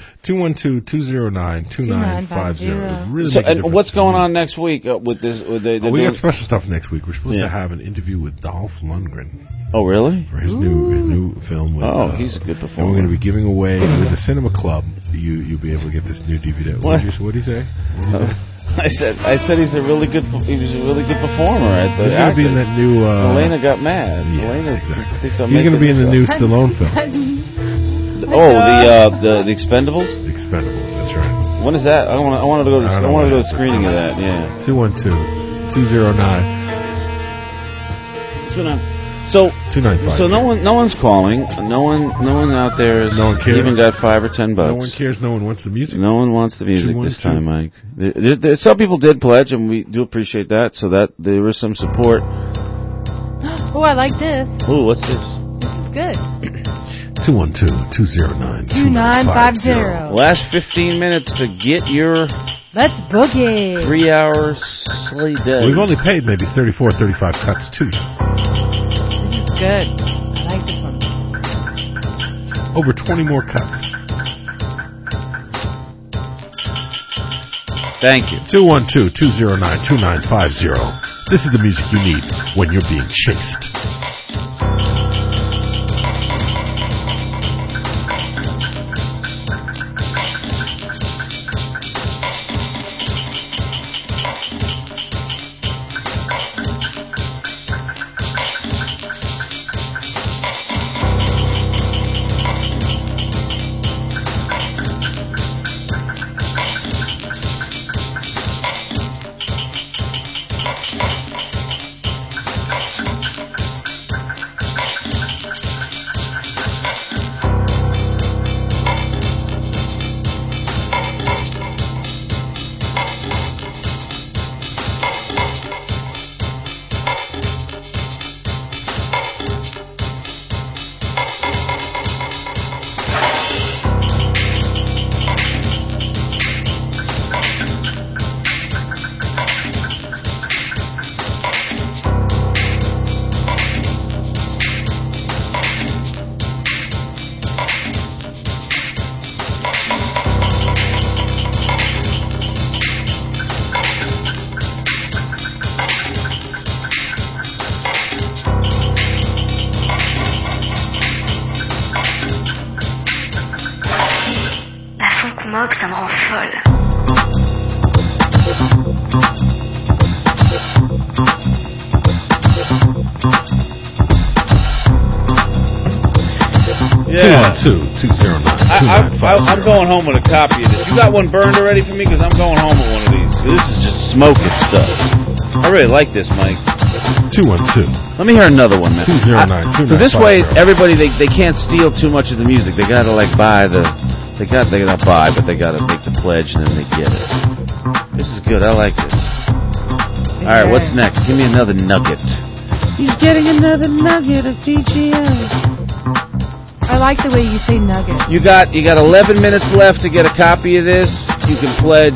212-209-2950. Really and what's going on next week with this? We got special stuff next week. We're supposed to have an interview with Dolph Lundgren. Oh, really? For his new film. With, he's a good performer. And we're going to be giving away with the Cinema Club. You'll be able to get this new DVD. What did he say? I said he's a really good performer. He's going to be in that new. Elena got mad. Yeah, Elena thinks I'm he's going to be in the new Stallone film. The Expendables. The Expendables. That's right. When is that? I wanted to go to the screening of that. Yeah. 212-209. So 295. So no one's calling. No one out there. No one cares. Even got $5 or $10. No one cares. No one wants the music. No one wants the music this time, Mike. Some people did pledge, and we do appreciate that. So that there is some support. Oh, I like this. Oh, what's this? This is good. 212-209-2950. Last 15 minutes to get your. Let's boogie. 3 hours sleigh day. We've only paid maybe 34, 35 cuts to you. Good. I like this one. Over 20 more cuts. Thank you. 212-209-2950. This is the music you need when you're being chased. Ça me rend folle. Yeah. 212-209. I'm going home with a copy of this. You got one burned already for me? Because I'm going home with one of these. This is just smoking stuff. I really like this, Mike. 212. Let me hear another one, man. 209. Because this way, everybody they can't steal too much of the music. They gotta buy the. They gotta buy, but they gotta make the pledge and then they get it. This is good. I like this. All right, what's next? Give me another nugget. He's getting another nugget of DGM. I like the way you say nugget. You got 11 minutes left to get a copy of this. You can pledge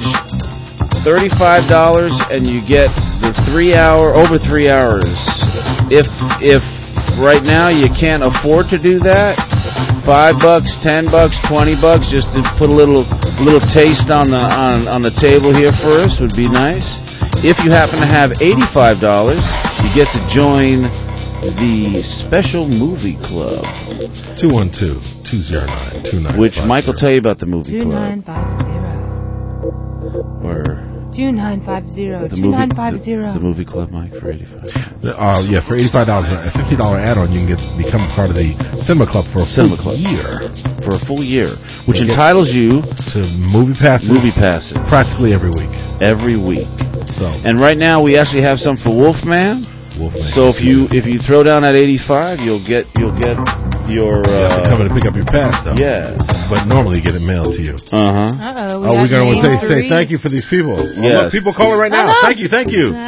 $35 and you get the over 3 hours. If right now you can't afford to do that, $5, $10, $20, just to put a little taste on the table here for us would be nice. If you happen to have $85, you get to join the Special Movie Club. 212-209-2950. Which Mike will tell you about the movie club. 2950. Or 2950. The movie club, Mike, for $85. Yeah, for $85, a $50 add-on, you can become part of the Cinema Club for a full year. For a full year, which entitles you to movie passes. Practically every week. And right now we actually have some for Wolfman. So if you throw down at 85, you'll get your. You have to come in and pick up your pass, though. Yeah. But normally you get it mailed to you. Uh-huh. We're going to say thank you for these people. Yes. Look, people calling right now. Thank you. Thank you.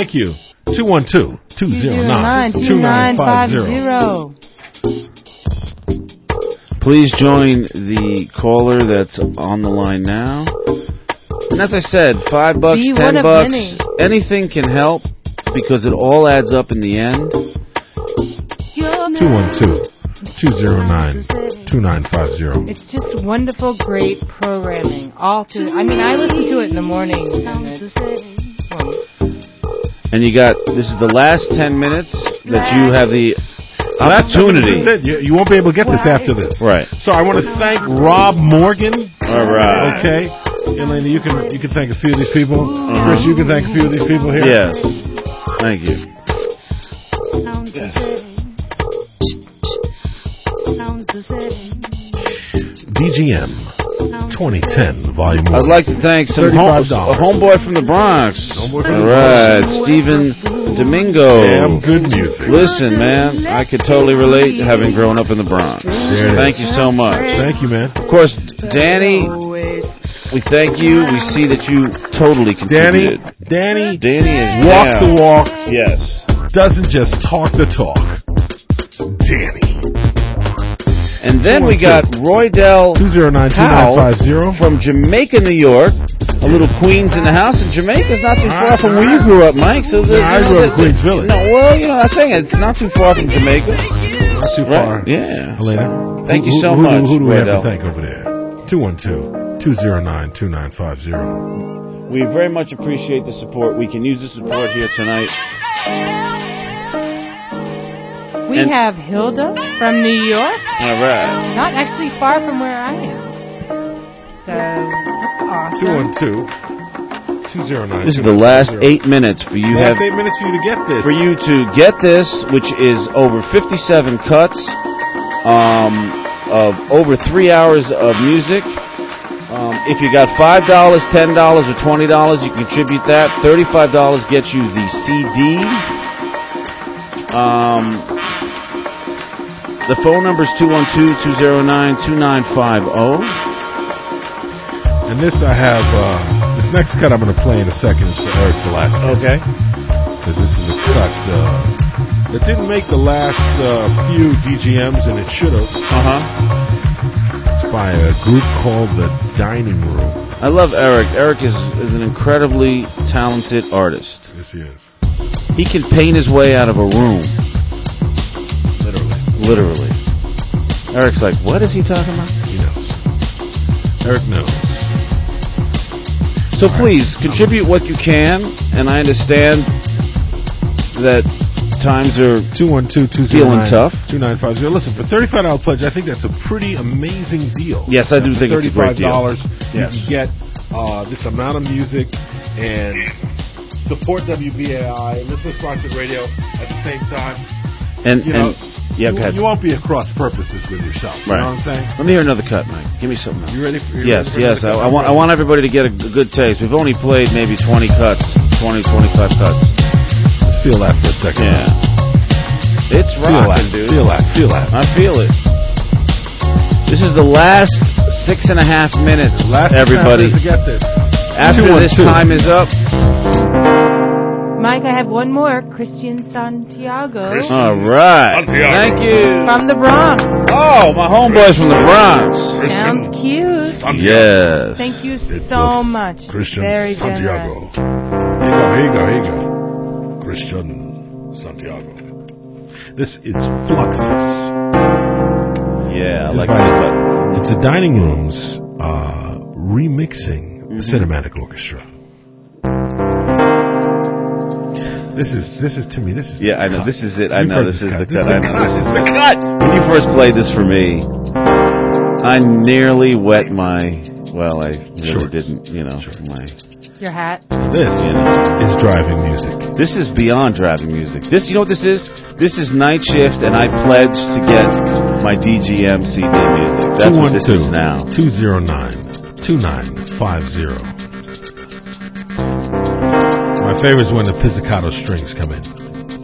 212-209-2950. Please join the caller that's on the line now. And as I said, $5, $10, anything can help because it all adds up in the end. 212-209-2950. It's just wonderful, great programming. I listen to it in the morning. And you got, this is the last 10 minutes that you have the opportunity. You won't be able to get this after this. Right. So I want to thank Rob Morgan. All right. Okay. Elena, you can thank a few of these people. Chris, you can thank a few of these people here. Yes. Thank you. DGM 2010 Volume 1. I'd like to thank a homeboy from the Bronx. All right, Stephen Domingo. Damn good music. Listen, man, I could totally relate having grown up in the Bronx. Thank you so much. Thank you, man. Of course, Danny, we thank you. We see that you totally contributed. Danny is walks the walk. Yes. Doesn't just talk the talk. Danny. And then we got Roydell 209-2950 from Jamaica, New York. A little Queens in the house, and Jamaica's not too far from where you grew up, Mike. So I grew up in Queens Village. No, well, I'm saying it's not too far from Jamaica. Not too far. Right? Yeah. Helena, thank you so much. Who do we have to thank over there? 212-209-2950. We very much appreciate the support. We can use the support here tonight. We have Hilda from New York. All right. Not actually far from where I am. So, that's awesome. 212-209. This is the last 8 minutes for you. Last 8 minutes for you to get this. For you to get this, which is over 57 cuts of over 3 hours of music. If you got $5, $10, or $20, you can contribute that. $35 gets you the CD. The phone number is 212-209-2950. And this I have, this next cut I'm going to play in a second is for Eric Velasquez. Okay. Because this is a cut that didn't make the last few DGMs, and it should have. It's by a group called The Dining Room. I love Eric. Eric is an incredibly talented artist. Yes, he is. He can paint his way out of a room. Literally. Eric's like, what is he talking about? He knows. Eric knows. So please, contribute what you can, and I understand that times are feeling tough. 2950. Listen, for $35 pledge, I think that's a pretty amazing deal. Yes, I do think it's a great deal. $35, you can get this amount of music and support WBAI, listen to Sponsored Radio at the same time. And you won't be at cross purposes with yourself. You know what I'm saying? Let me hear another cut, Mike. Give me something else. You ready? Yes. I want everybody to get a good taste. We've only played maybe 20 cuts, 25 cuts. Let's feel that for a second. Yeah. It's rocking, dude. Feel that. I feel it. This is the last 6.5 minutes, everybody. To get this. After this time is up. Mike, I have one more. Christian Santiago. All right. Thank you. From the Bronx. Oh, my homeboys from the Bronx. Sounds cute. Yes. Thank you so much. Christian Very Santiago. generous. Here you go. Christian Santiago. This is Fluxus. Yeah, I like this cut. It's a Dining Room's remixing the Cinematic Orchestra. This is to me. This is I know. This is it. I know. This is the cut. I know. This is the cut. When you first played this for me, I nearly wet my. Well, I really didn't. Your hat. This is driving music. This is beyond driving music. This, you know what this is? This is Night Shift, and I pledged to get my DGM CD music. That's what this is now. 209-2950. My favorite is when the pizzicato strings come in.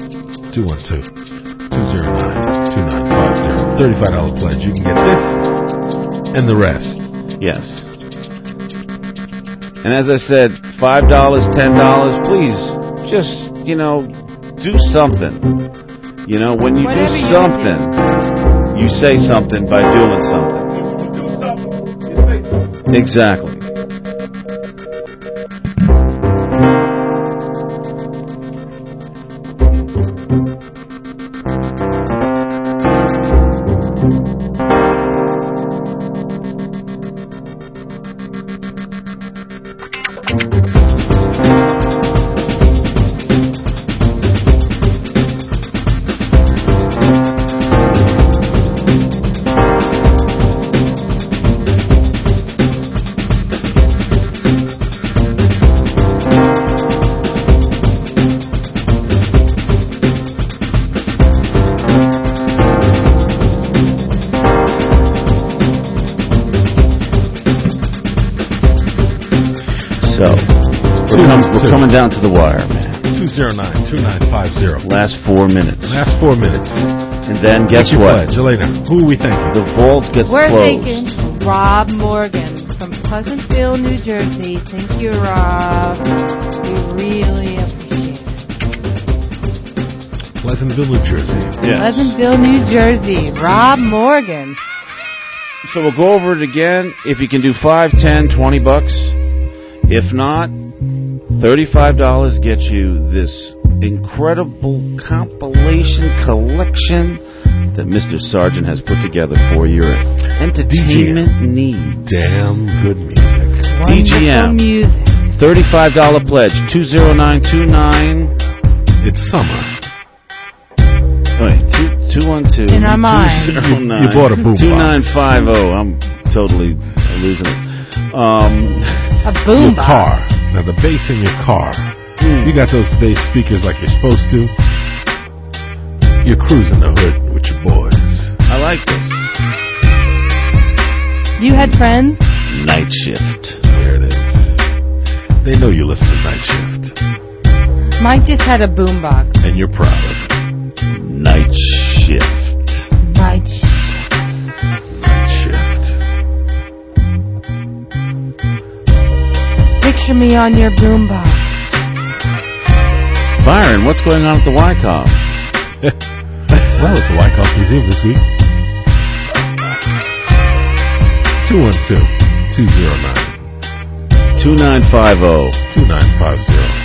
212-209-2950. $35 pledge. You can get this and the rest. Yes. And as I said, $5, $10, please just, do something. When you do something, you say something by doing something. Exactly. So, we're coming down to the wire, man. 209-2950. Last 4 minutes. Last 4 minutes. And then, guess what? Pledge, Elena, who are we thinking? The vault gets We're closed. thinking Rob Morgan from Pleasantville, New Jersey. Thank you, Rob. We really appreciate it. Pleasantville, New Jersey. Yes. Pleasantville, New Jersey. Rob Morgan. So we'll go over it again. If you can do $5, $10, $20. If not, $35 gets you this incredible compilation collection that Mr. Sargent has put together for your entertainment needs. Damn good music. DGM. Music. $35 pledge. 20929. It's summer. Wait, 212. In our mind. You bought a boombox. 2950. I'm totally losing it. A Your boombox. car. Now the bass in your car. You got those bass speakers like you're supposed to. You're cruising the hood with your boys. I like this. You had friends? Night Shift. There it is. They know you listen to Night Shift. Mike just had a boombox. And you're proud of it. Night Shift. Night Shift. Night Shift. Picture me on your boombox. Byron, what's going on at the Wyckoff? Well, at the Wyckoff Museum this week. 212-209. 2950. 2950.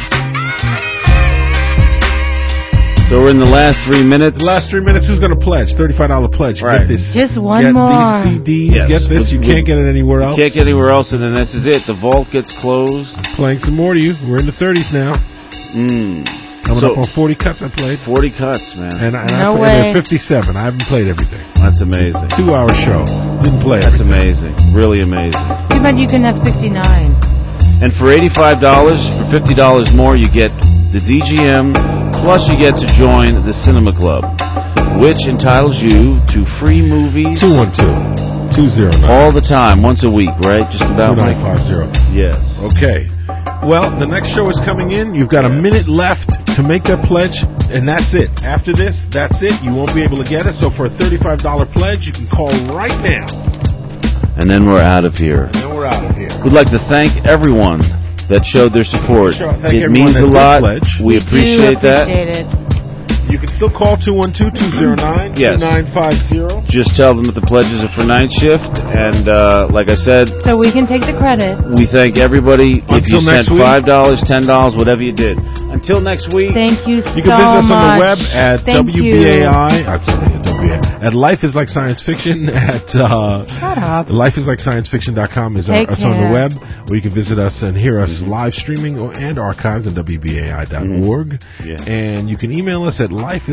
So we're in the last 3 minutes. The last 3 minutes, who's going to pledge? $35 pledge. Right. Get this. Just one get more. These CDs. Yes. Get this. You can't get it anywhere else. Can't get anywhere else, and then this is it. The vault gets closed. Playing some more to you. We're in the 30s now. Coming up on 40 cuts I played. 40 cuts, man. And No I way. played at 57. I haven't played everything. That's amazing. 2-hour show. Didn't play That's everything. amazing. Really amazing. Too bad you couldn't have 69. And for $85, for $50 more, you get the DGM, plus you get to join the Cinema Club, which entitles you to free movies 212-209. all the time, once a week, right? Just about. 2950. Yes. Okay. Well, the next show is coming in. You've got a minute left to make that pledge, and that's it. After this, that's it. You won't be able to get it. So for a $35 pledge, you can call right now. And then we're out of here. And then we're out of here. We'd like to thank everyone that showed their support. Thank It everyone means that a did lot. pledge. We appreciate that. Appreciate it. You can still call 212-209-2950. Yes. Just tell them that the pledges are for Night Shift, and like I said, So we can take the credit. we thank everybody. If you Until sent next week. $5, $10, whatever you did. Until next week. Thank you so much. You can visit us on the web at Thank WBAI. At Life is Like Science Fiction. At Shut up. lifeislikesciencefiction.com is Take us on the care. web, where you can visit us and hear us live streaming and archived on WBAI.org. Yeah. And you can email us at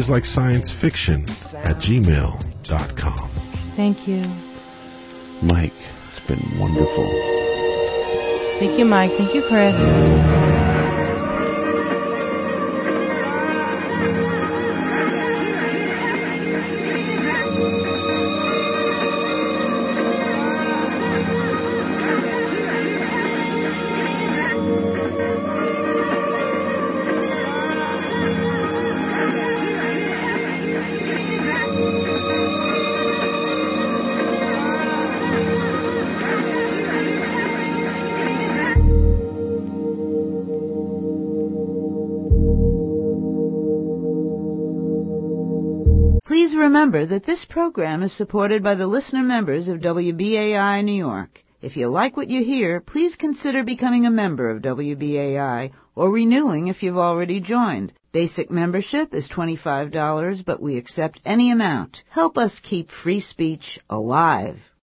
lifeislikesciencefiction@gmail.com. Thank you. Mike, it's been wonderful. Thank you, Mike. Thank you, Chris. Please remember that this program is supported by the listener members of WBAI New York. If you like what you hear, please consider becoming a member of WBAI or renewing if you've already joined. Basic membership is $25, but we accept any amount. Help us keep free speech alive.